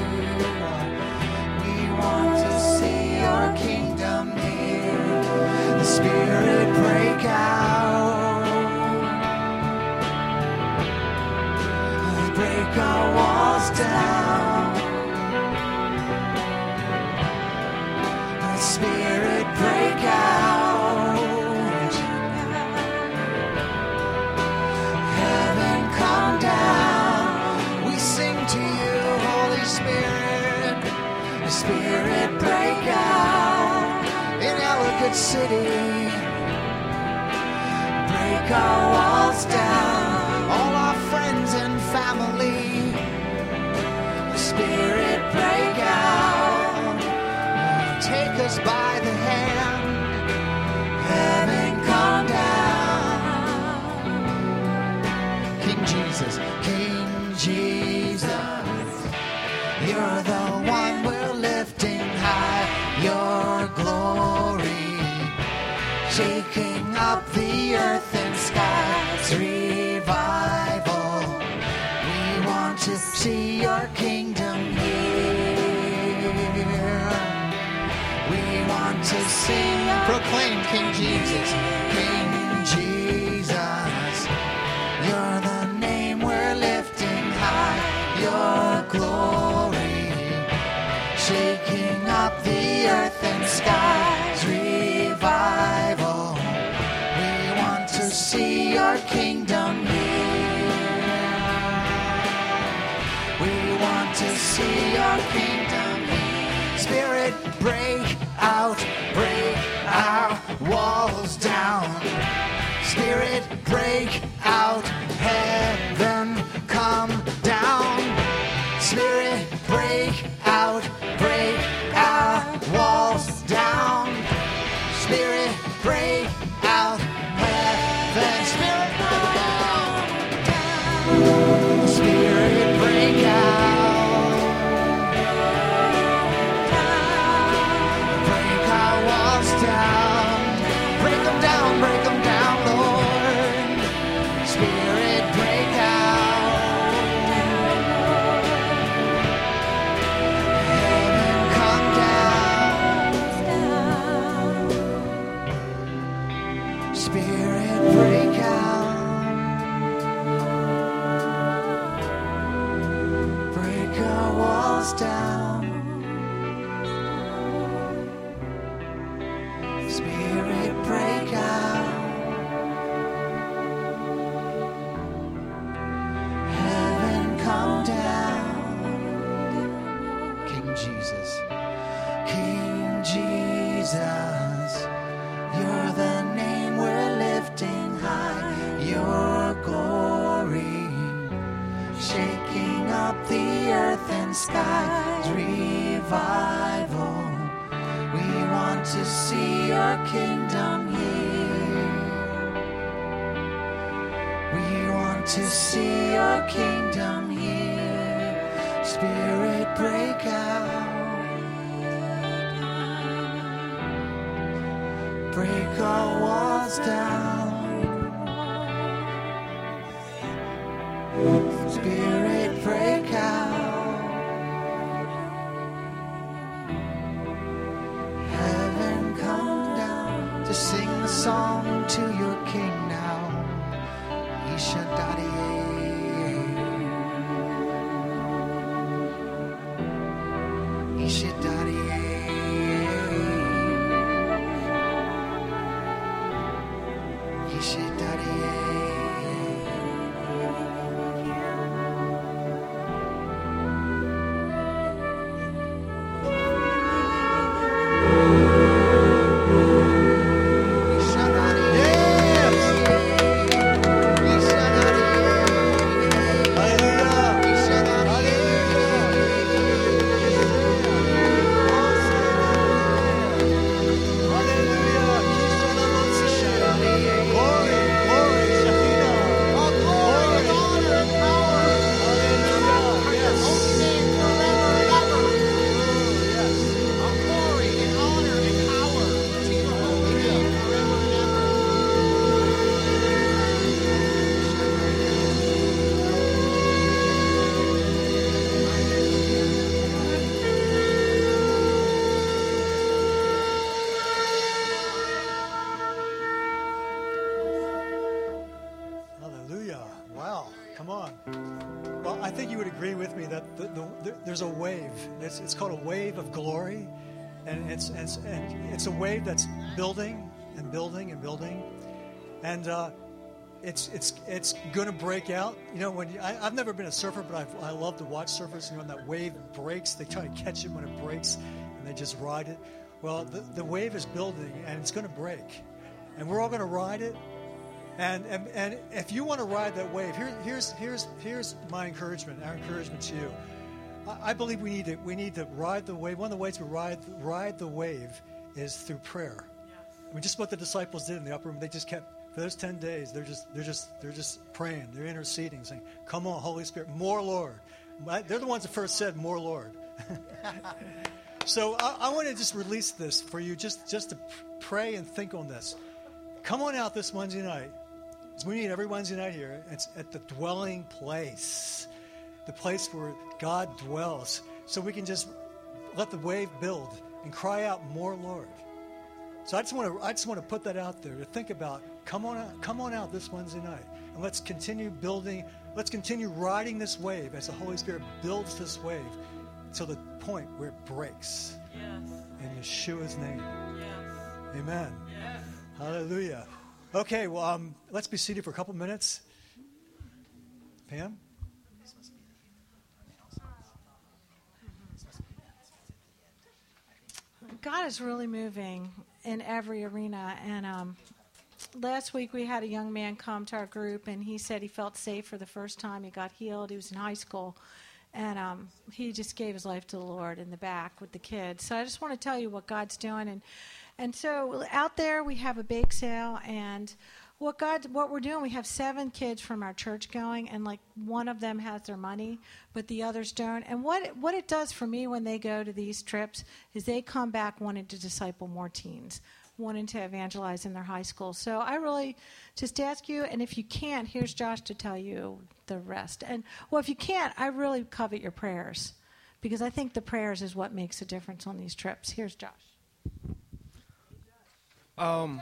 We want to see your kingdom here. The Spirit break out. Break our walls down. The Spirit break out. Heaven come down. We sing to you, Holy Spirit. The Spirit break out in Ellicott City. Break our walls down. All our friends and family. The Spirit break out. Take us by the hand. Heaven come down. King Jesus, King Jesus, you're the one we're lifting high. Your glory shaking up the earth and skies. Revival, we want to see your kingdom here. We sing and proclaim King Jesus. King Jesus, you're the name we're lifting high. Your glory, shaking up the earth and skies. Revival, we want to see your kingdom here. We want to see your kingdom here. Spirit, break out, break our walls down. Spirit, break out, heaven come down. Spirit, break out, break our walls down. Spirit, break out, heaven. Spirit, down. Spirit, break out. Break our walls down. Break them down, break them down, Lord. Spirit, break out. Heaven come down. Spirit, break out. Break our walls down. Spirit, break out. Heaven come down. King Jesus, King Jesus, you're the name we're lifting high. Your glory, shaking up the earth and skies. Revival, we want to see your kingdom here. We want to see your kingdom here. Spirit, break out. Break our walls down. Spirit, break out. Heaven come down. To sing the song to your king now. Ishadari. Ishadari. There's a wave. It's, it's called a wave of glory, and it's, it's and it's a wave that's building and building and building, and uh, it's it's it's going to break out. You know, when you, I, I've never been a surfer, but I've, I love to watch surfers. You know, when that wave breaks, they try to catch it when it breaks, and they just ride it. Well, the, the wave is building, and it's going to break, and we're all going to ride it. And, and and if you want to ride that wave, here, here's here's here's my encouragement. Our encouragement to you. I believe we need to we need to ride the wave. One of the ways to ride ride the wave is through prayer. I mean, just what the disciples did in the upper room. They just kept for those ten days. They're just they're just they're just praying. They're interceding, saying, "Come on, Holy Spirit, more Lord." They're the ones that first said, "More Lord." So I, I want to just release this for you, just just to pray and think on this. Come on out this Wednesday night. As we meet every Wednesday night here. It's at the dwelling place. The place where God dwells, so we can just let the wave build and cry out, "More Lord." So I just want to I just want to put that out there to think about. Come on out, come on out this Wednesday night, and let's continue building. Let's continue riding this wave as the Holy Spirit builds this wave to the point where it breaks. Yes. In Yeshua's name. Yes. Amen. Yes. Hallelujah. Okay, well, um, let's be seated for a couple minutes. Pam? God is really moving in every arena. And um, last week we had a young man come to our group, and he said he felt safe for the first time. He got healed. He was in high school. And um, he just gave his life to the Lord in the back with the kids. So I just want to tell you what God's doing. And and so out there we have a bake sale. And what God, what we're doing, we have seven kids from our church going. And like one of them has their money, but the others don't. And what, what it does for me when they go to these trips is they come back wanting to disciple more teens, wanting to evangelize in their high school. So I really just ask you, and if you can't, here's Josh to tell you the rest. And, well, if you can't, I really covet your prayers, because I think the prayers is what makes a difference on these trips. Here's Josh. Um,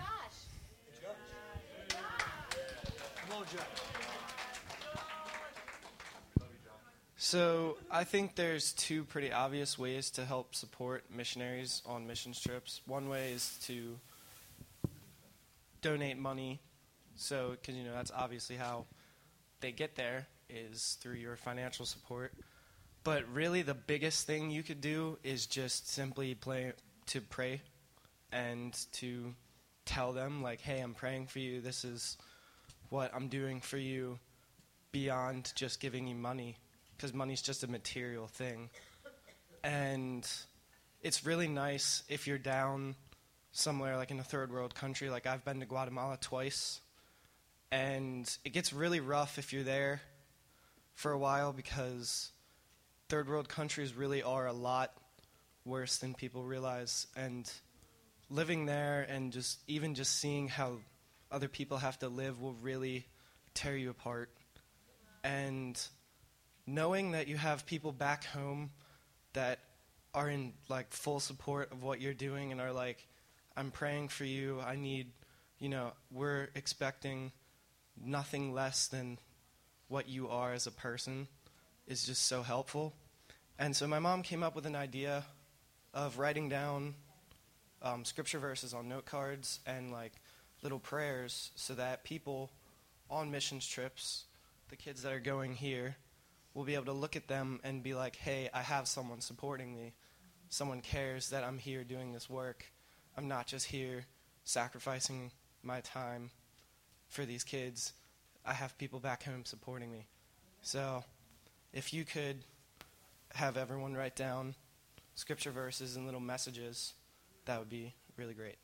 so I think there's two pretty obvious ways to help support missionaries on missions trips. One way is to donate money, so because you know that's obviously how they get there, is through your financial support. But really the biggest thing you could do is just simply play to pray and to tell them, like, hey, I'm praying for you, this is what I'm doing for you, beyond just giving you money, because money's just a material thing. And it's really nice if you're down somewhere like in a third world country. Like I've been to Guatemala twice, and it gets really rough if you're there for a while, because third world countries really are a lot worse than people realize. And living there and just even just seeing how other people have to live will really tear you apart. And knowing that you have people back home that are in like full support of what you're doing and are like, I'm praying for you, I need, you know, we're expecting nothing less than what you are as a person, is just so helpful. And so my mom came up with an idea of writing down um, scripture verses on note cards and like little prayers, so that people on missions trips, the kids that are going here, will be able to look at them and be like, hey, I have someone supporting me. Someone cares that I'm here doing this work. I'm not just here sacrificing my time for these kids. I have people back home supporting me. So if you could have everyone write down scripture verses and little messages, that would be really great.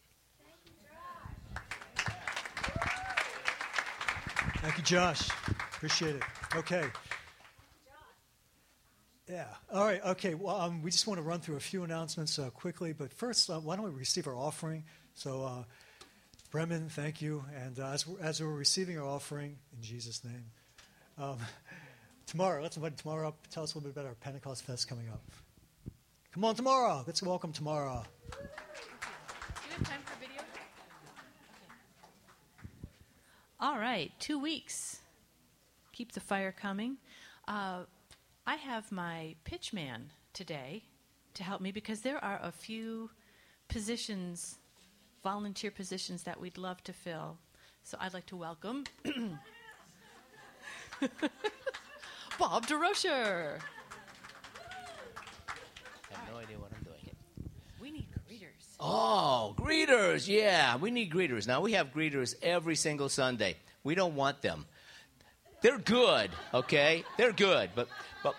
Thank you, Josh. Appreciate it. Okay. Yeah. All right. Okay. Well, um, we just want to run through a few announcements uh, quickly. But first, uh, why don't we receive our offering? So, uh, Bremen, thank you. And uh, as, we're, as we're receiving our offering, in Jesus' name, um, tomorrow, let's invite Tamara up. Tell us a little bit about our Pentecost Fest coming up. Come on, Tamara. Let's welcome Tamara. Do you have time for video? All right, two weeks. Keep the fire coming. Uh, I have my pitch man today to help me, because there are a few positions, volunteer positions, that we'd love to fill. So I'd like to welcome Bob DeRocher. I have no idea what I'm doing. We need greeters. Oh, greeters, yeah. We need greeters. Now, we have greeters every single Sunday. We don't want them. They're good, okay? They're good, but but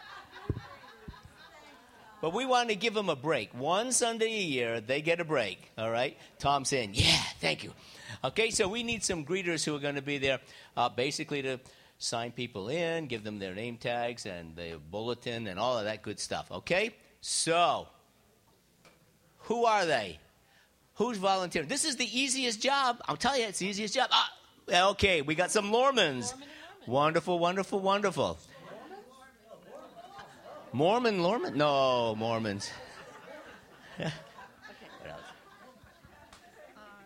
but we want to give them a break. One Sunday a year, they get a break, all right? Tom's saying, yeah, thank you. Okay, so we need some greeters who are going to be there uh, basically to sign people in, give them their name tags and the bulletin and all of that good stuff, okay? So, who are they? Who's volunteering? This is the easiest job. I'll tell you, it's the easiest job. Ah, okay, we got some Lormans. Wonderful, wonderful, wonderful. Mormon, Lorman? No, Mormons.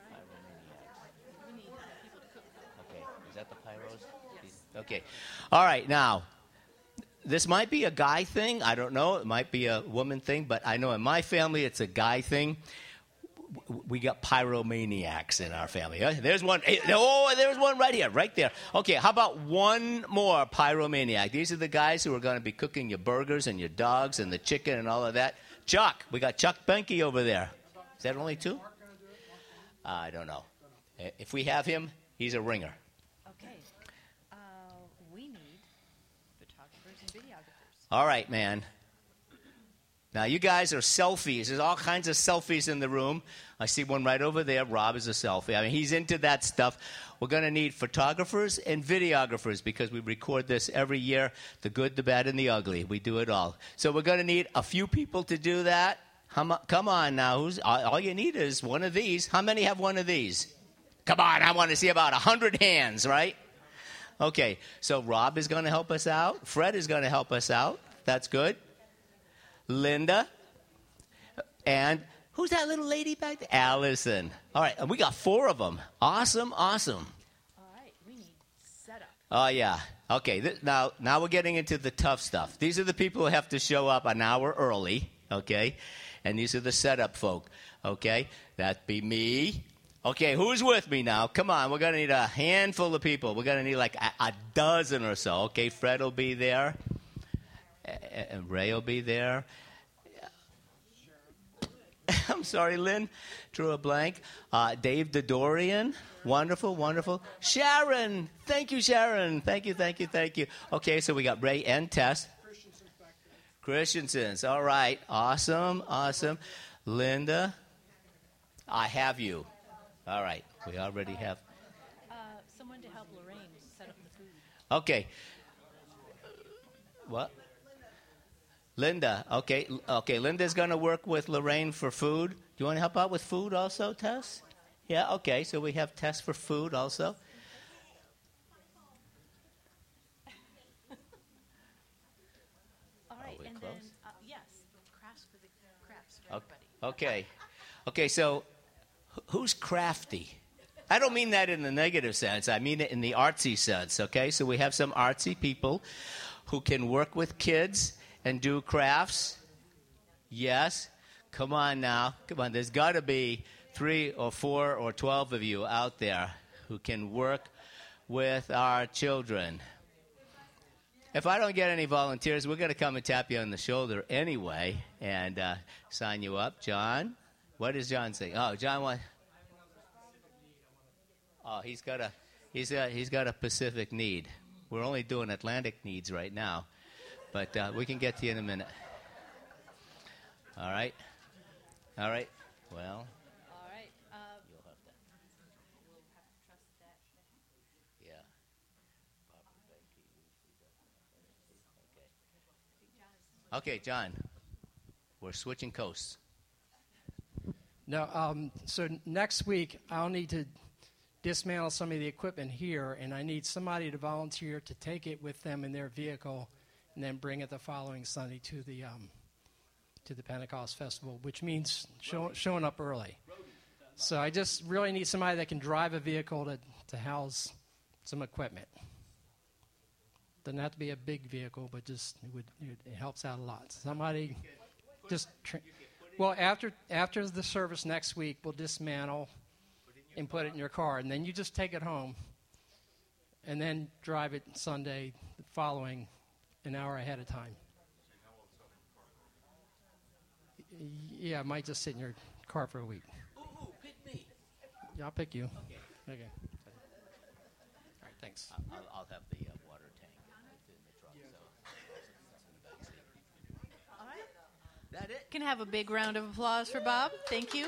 Okay. All right, now, this might be a guy thing. I don't know. It might be a woman thing, but I know in my family it's a guy thing. We got pyromaniacs in our family. There's one. Oh, there's one right here, right there. Okay, how about one more pyromaniac? These are the guys who are going to be cooking your burgers and your dogs and the chicken and all of that. Chuck. We got Chuck Benke over there. Is that only two? Uh, I don't know. If we have him, he's a ringer. Okay. Uh, we need photographers and videographers. All right, man. Now, you guys are selfies. There's all kinds of selfies in the room. I see one right over there. Rob is a selfie. I mean, he's into that stuff. We're going to need photographers and videographers because we record this every year, the good, the bad, and the ugly. We do it all. So we're going to need a few people to do that. Come on now. Who's, all you need is one of these. How many have one of these? Come on. I want to see about one hundred hands, right? Okay. So Rob is going to help us out. Fred is going to help us out. That's good. Linda, and who's that little lady back there? Allison. All right, and we got four of them. Awesome, awesome. All right, we need setup. Oh, yeah. Okay, th- now, now we're getting into the tough stuff. These are the people who have to show up an hour early, okay? And these are the setup folk, okay? That'd be me. Okay, who's with me now? Come on, we're going to need a handful of people. We're going to need like a, a dozen or so. Okay, Fred will be there. And Ray will be there. I'm sorry, Lynn. Drew a blank. Uh, Dave Dodorian. Wonderful, wonderful. Sharon. Thank you, Sharon. Thank you, thank you, thank you. Okay, so we got Ray and Tess. Christensen's. All right. Awesome, awesome. Linda. I have you. All right. We already have. Uh, someone to help Lorraine set up the food. Okay. What? Linda, okay, okay. Linda's going to work with Lorraine for food. Do you want to help out with food also, Tess? Yeah, okay. So we have Tess for food also. All right, and close? then uh, yes, crafts for the crafts for everybody. Okay, okay. So who's crafty? I don't mean that in the negative sense. I mean it in the artsy sense. Okay, so we have some artsy people who can work with kids and do crafts? Yes. Come on now. Come on. There's got to be three or four or twelve of you out there who can work with our children. If I don't get any volunteers, we're going to come and tap you on the shoulder anyway and uh, sign you up. John? What does John say? Oh, John, what? Oh, he's got a, he's a, he's got a Pacific need. We're only doing Atlantic needs right now. But uh, we can get to you in a minute. All right? All right? Well. All right. Uh, you'll have to. We'll have to trust that. Yeah. Okay, John. We're switching coasts. No, um, so next week I'll need to dismantle some of the equipment here, and I need somebody to volunteer to take it with them in their vehicle and then bring it the following Sunday to the um, to the Pentecost Festival, which means show, showing up early. So I just really need somebody that can drive a vehicle to, to house some equipment. Doesn't have to be a big vehicle, but just it, would, it helps out a lot. Somebody just tra- well after after the service next week, we'll dismantle and put it in your car, and then you just take it home, and then drive it Sunday the following. An hour ahead of time. Yeah, I might just sit in your car for a week. Ooh, pick me. Yeah, I'll pick you. Okay. Okay. All right, thanks. I'll, I'll have the uh, water tank in the truck. So. All right. That it? Can have a big round of applause for Bob. Thank you.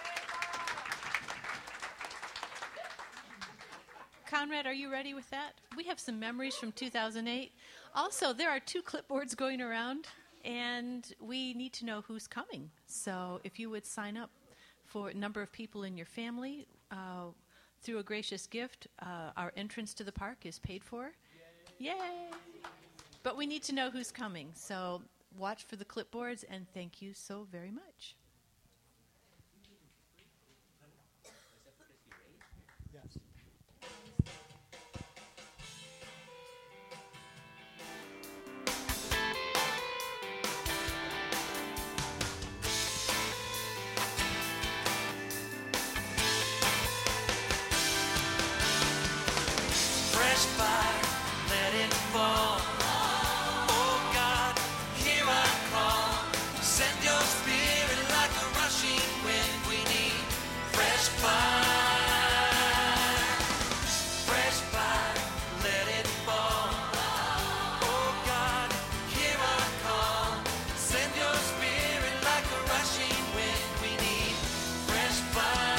Conrad, are you ready with that? We have some memories from two thousand eight. Also, there are two clipboards going around, and we need to know who's coming. So if you would sign up for a number of people in your family uh, through a gracious gift, uh, our entrance to the park is paid for. Yay! Yay! But we need to know who's coming. So watch for the clipboards, and thank you so very much. Yes. fire, let it fall. Oh God, hear our call. Send your spirit like a rushing wind. We need fresh fire. Fresh fire, let it fall. Oh God, hear our call. Send your spirit like a rushing wind. We need fresh fire.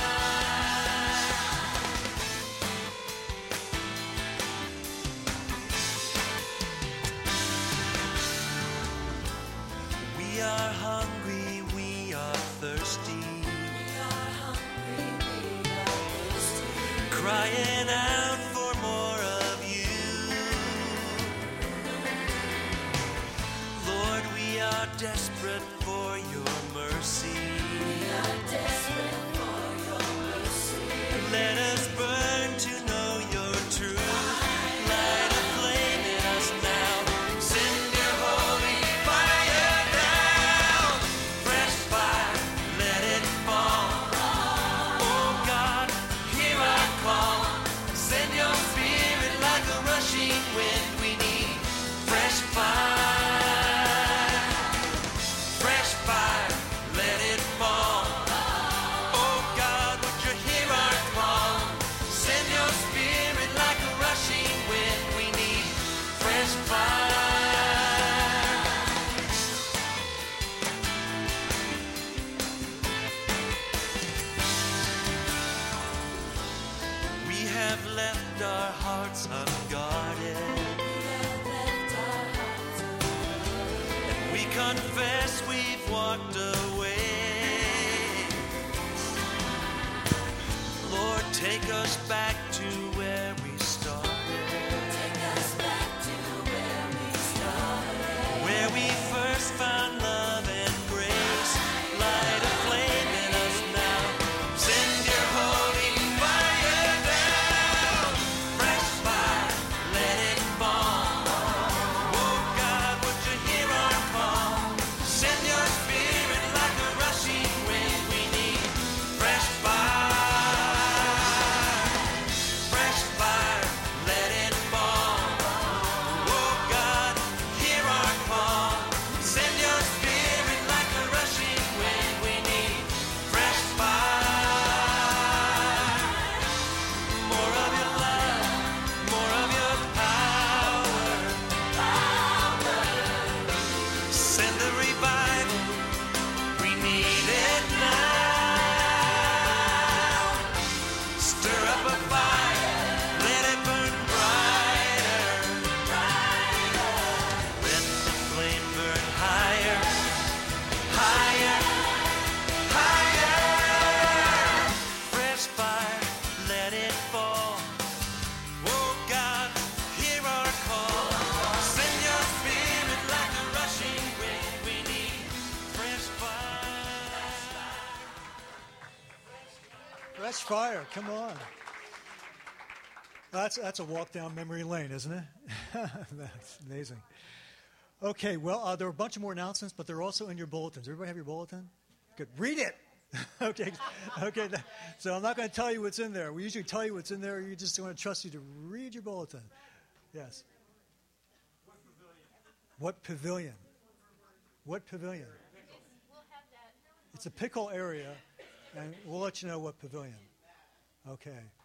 We are hungry, we are thirsty. Crying out for more of you. Lord, we are desperate for your mercy. We are desperate for your mercy. Let us burn to know your truth. Light a flame in us now. Send your holy fire down. Fresh fire, let it fall. Oh God, hear our call. Send your spirit like a rushing wind. We need fresh fire. Fresh fire, let it fall. Oh God, would you hear our call? Send your spirit like a rushing wind. We need fresh fire. We have left our hearts unguarded. And we confess we've walked away. Lord, take us back to where we started. Take us back to where we started. Where we first found love and grace. Light a flame in us now. Send your holy fire down. Fresh fire, let it fall. Oh God, would you hear our call? Send your spirit like a rushing wind. We need fresh fire. Fresh fire, let it fall. Oh God, hear our call. Send your spirit like a rushing wind. We need fresh fire. More of your love, more of your power. Send a revival, we need it now. Stir up a fire, let it burn brighter. Let the flame burn higher, higher, higher. Fresh fire, let it fall. Oh God, hear our call. Send your spirit like a rushing wind. We need fresh fire. Fresh fire, come on. That's that's a walk down memory lane, isn't it? That's amazing. Okay, well, uh, there are a bunch of more announcements, but they're also in your bulletins. Everybody have your bulletin? Good. Read it. okay. Okay. th- So I'm not going to tell you what's in there. We usually tell you what's in there. You just want to trust you to read your bulletin. Yes. What pavilion? What pavilion? It's a pickle area, and we'll let you know what pavilion. Okay.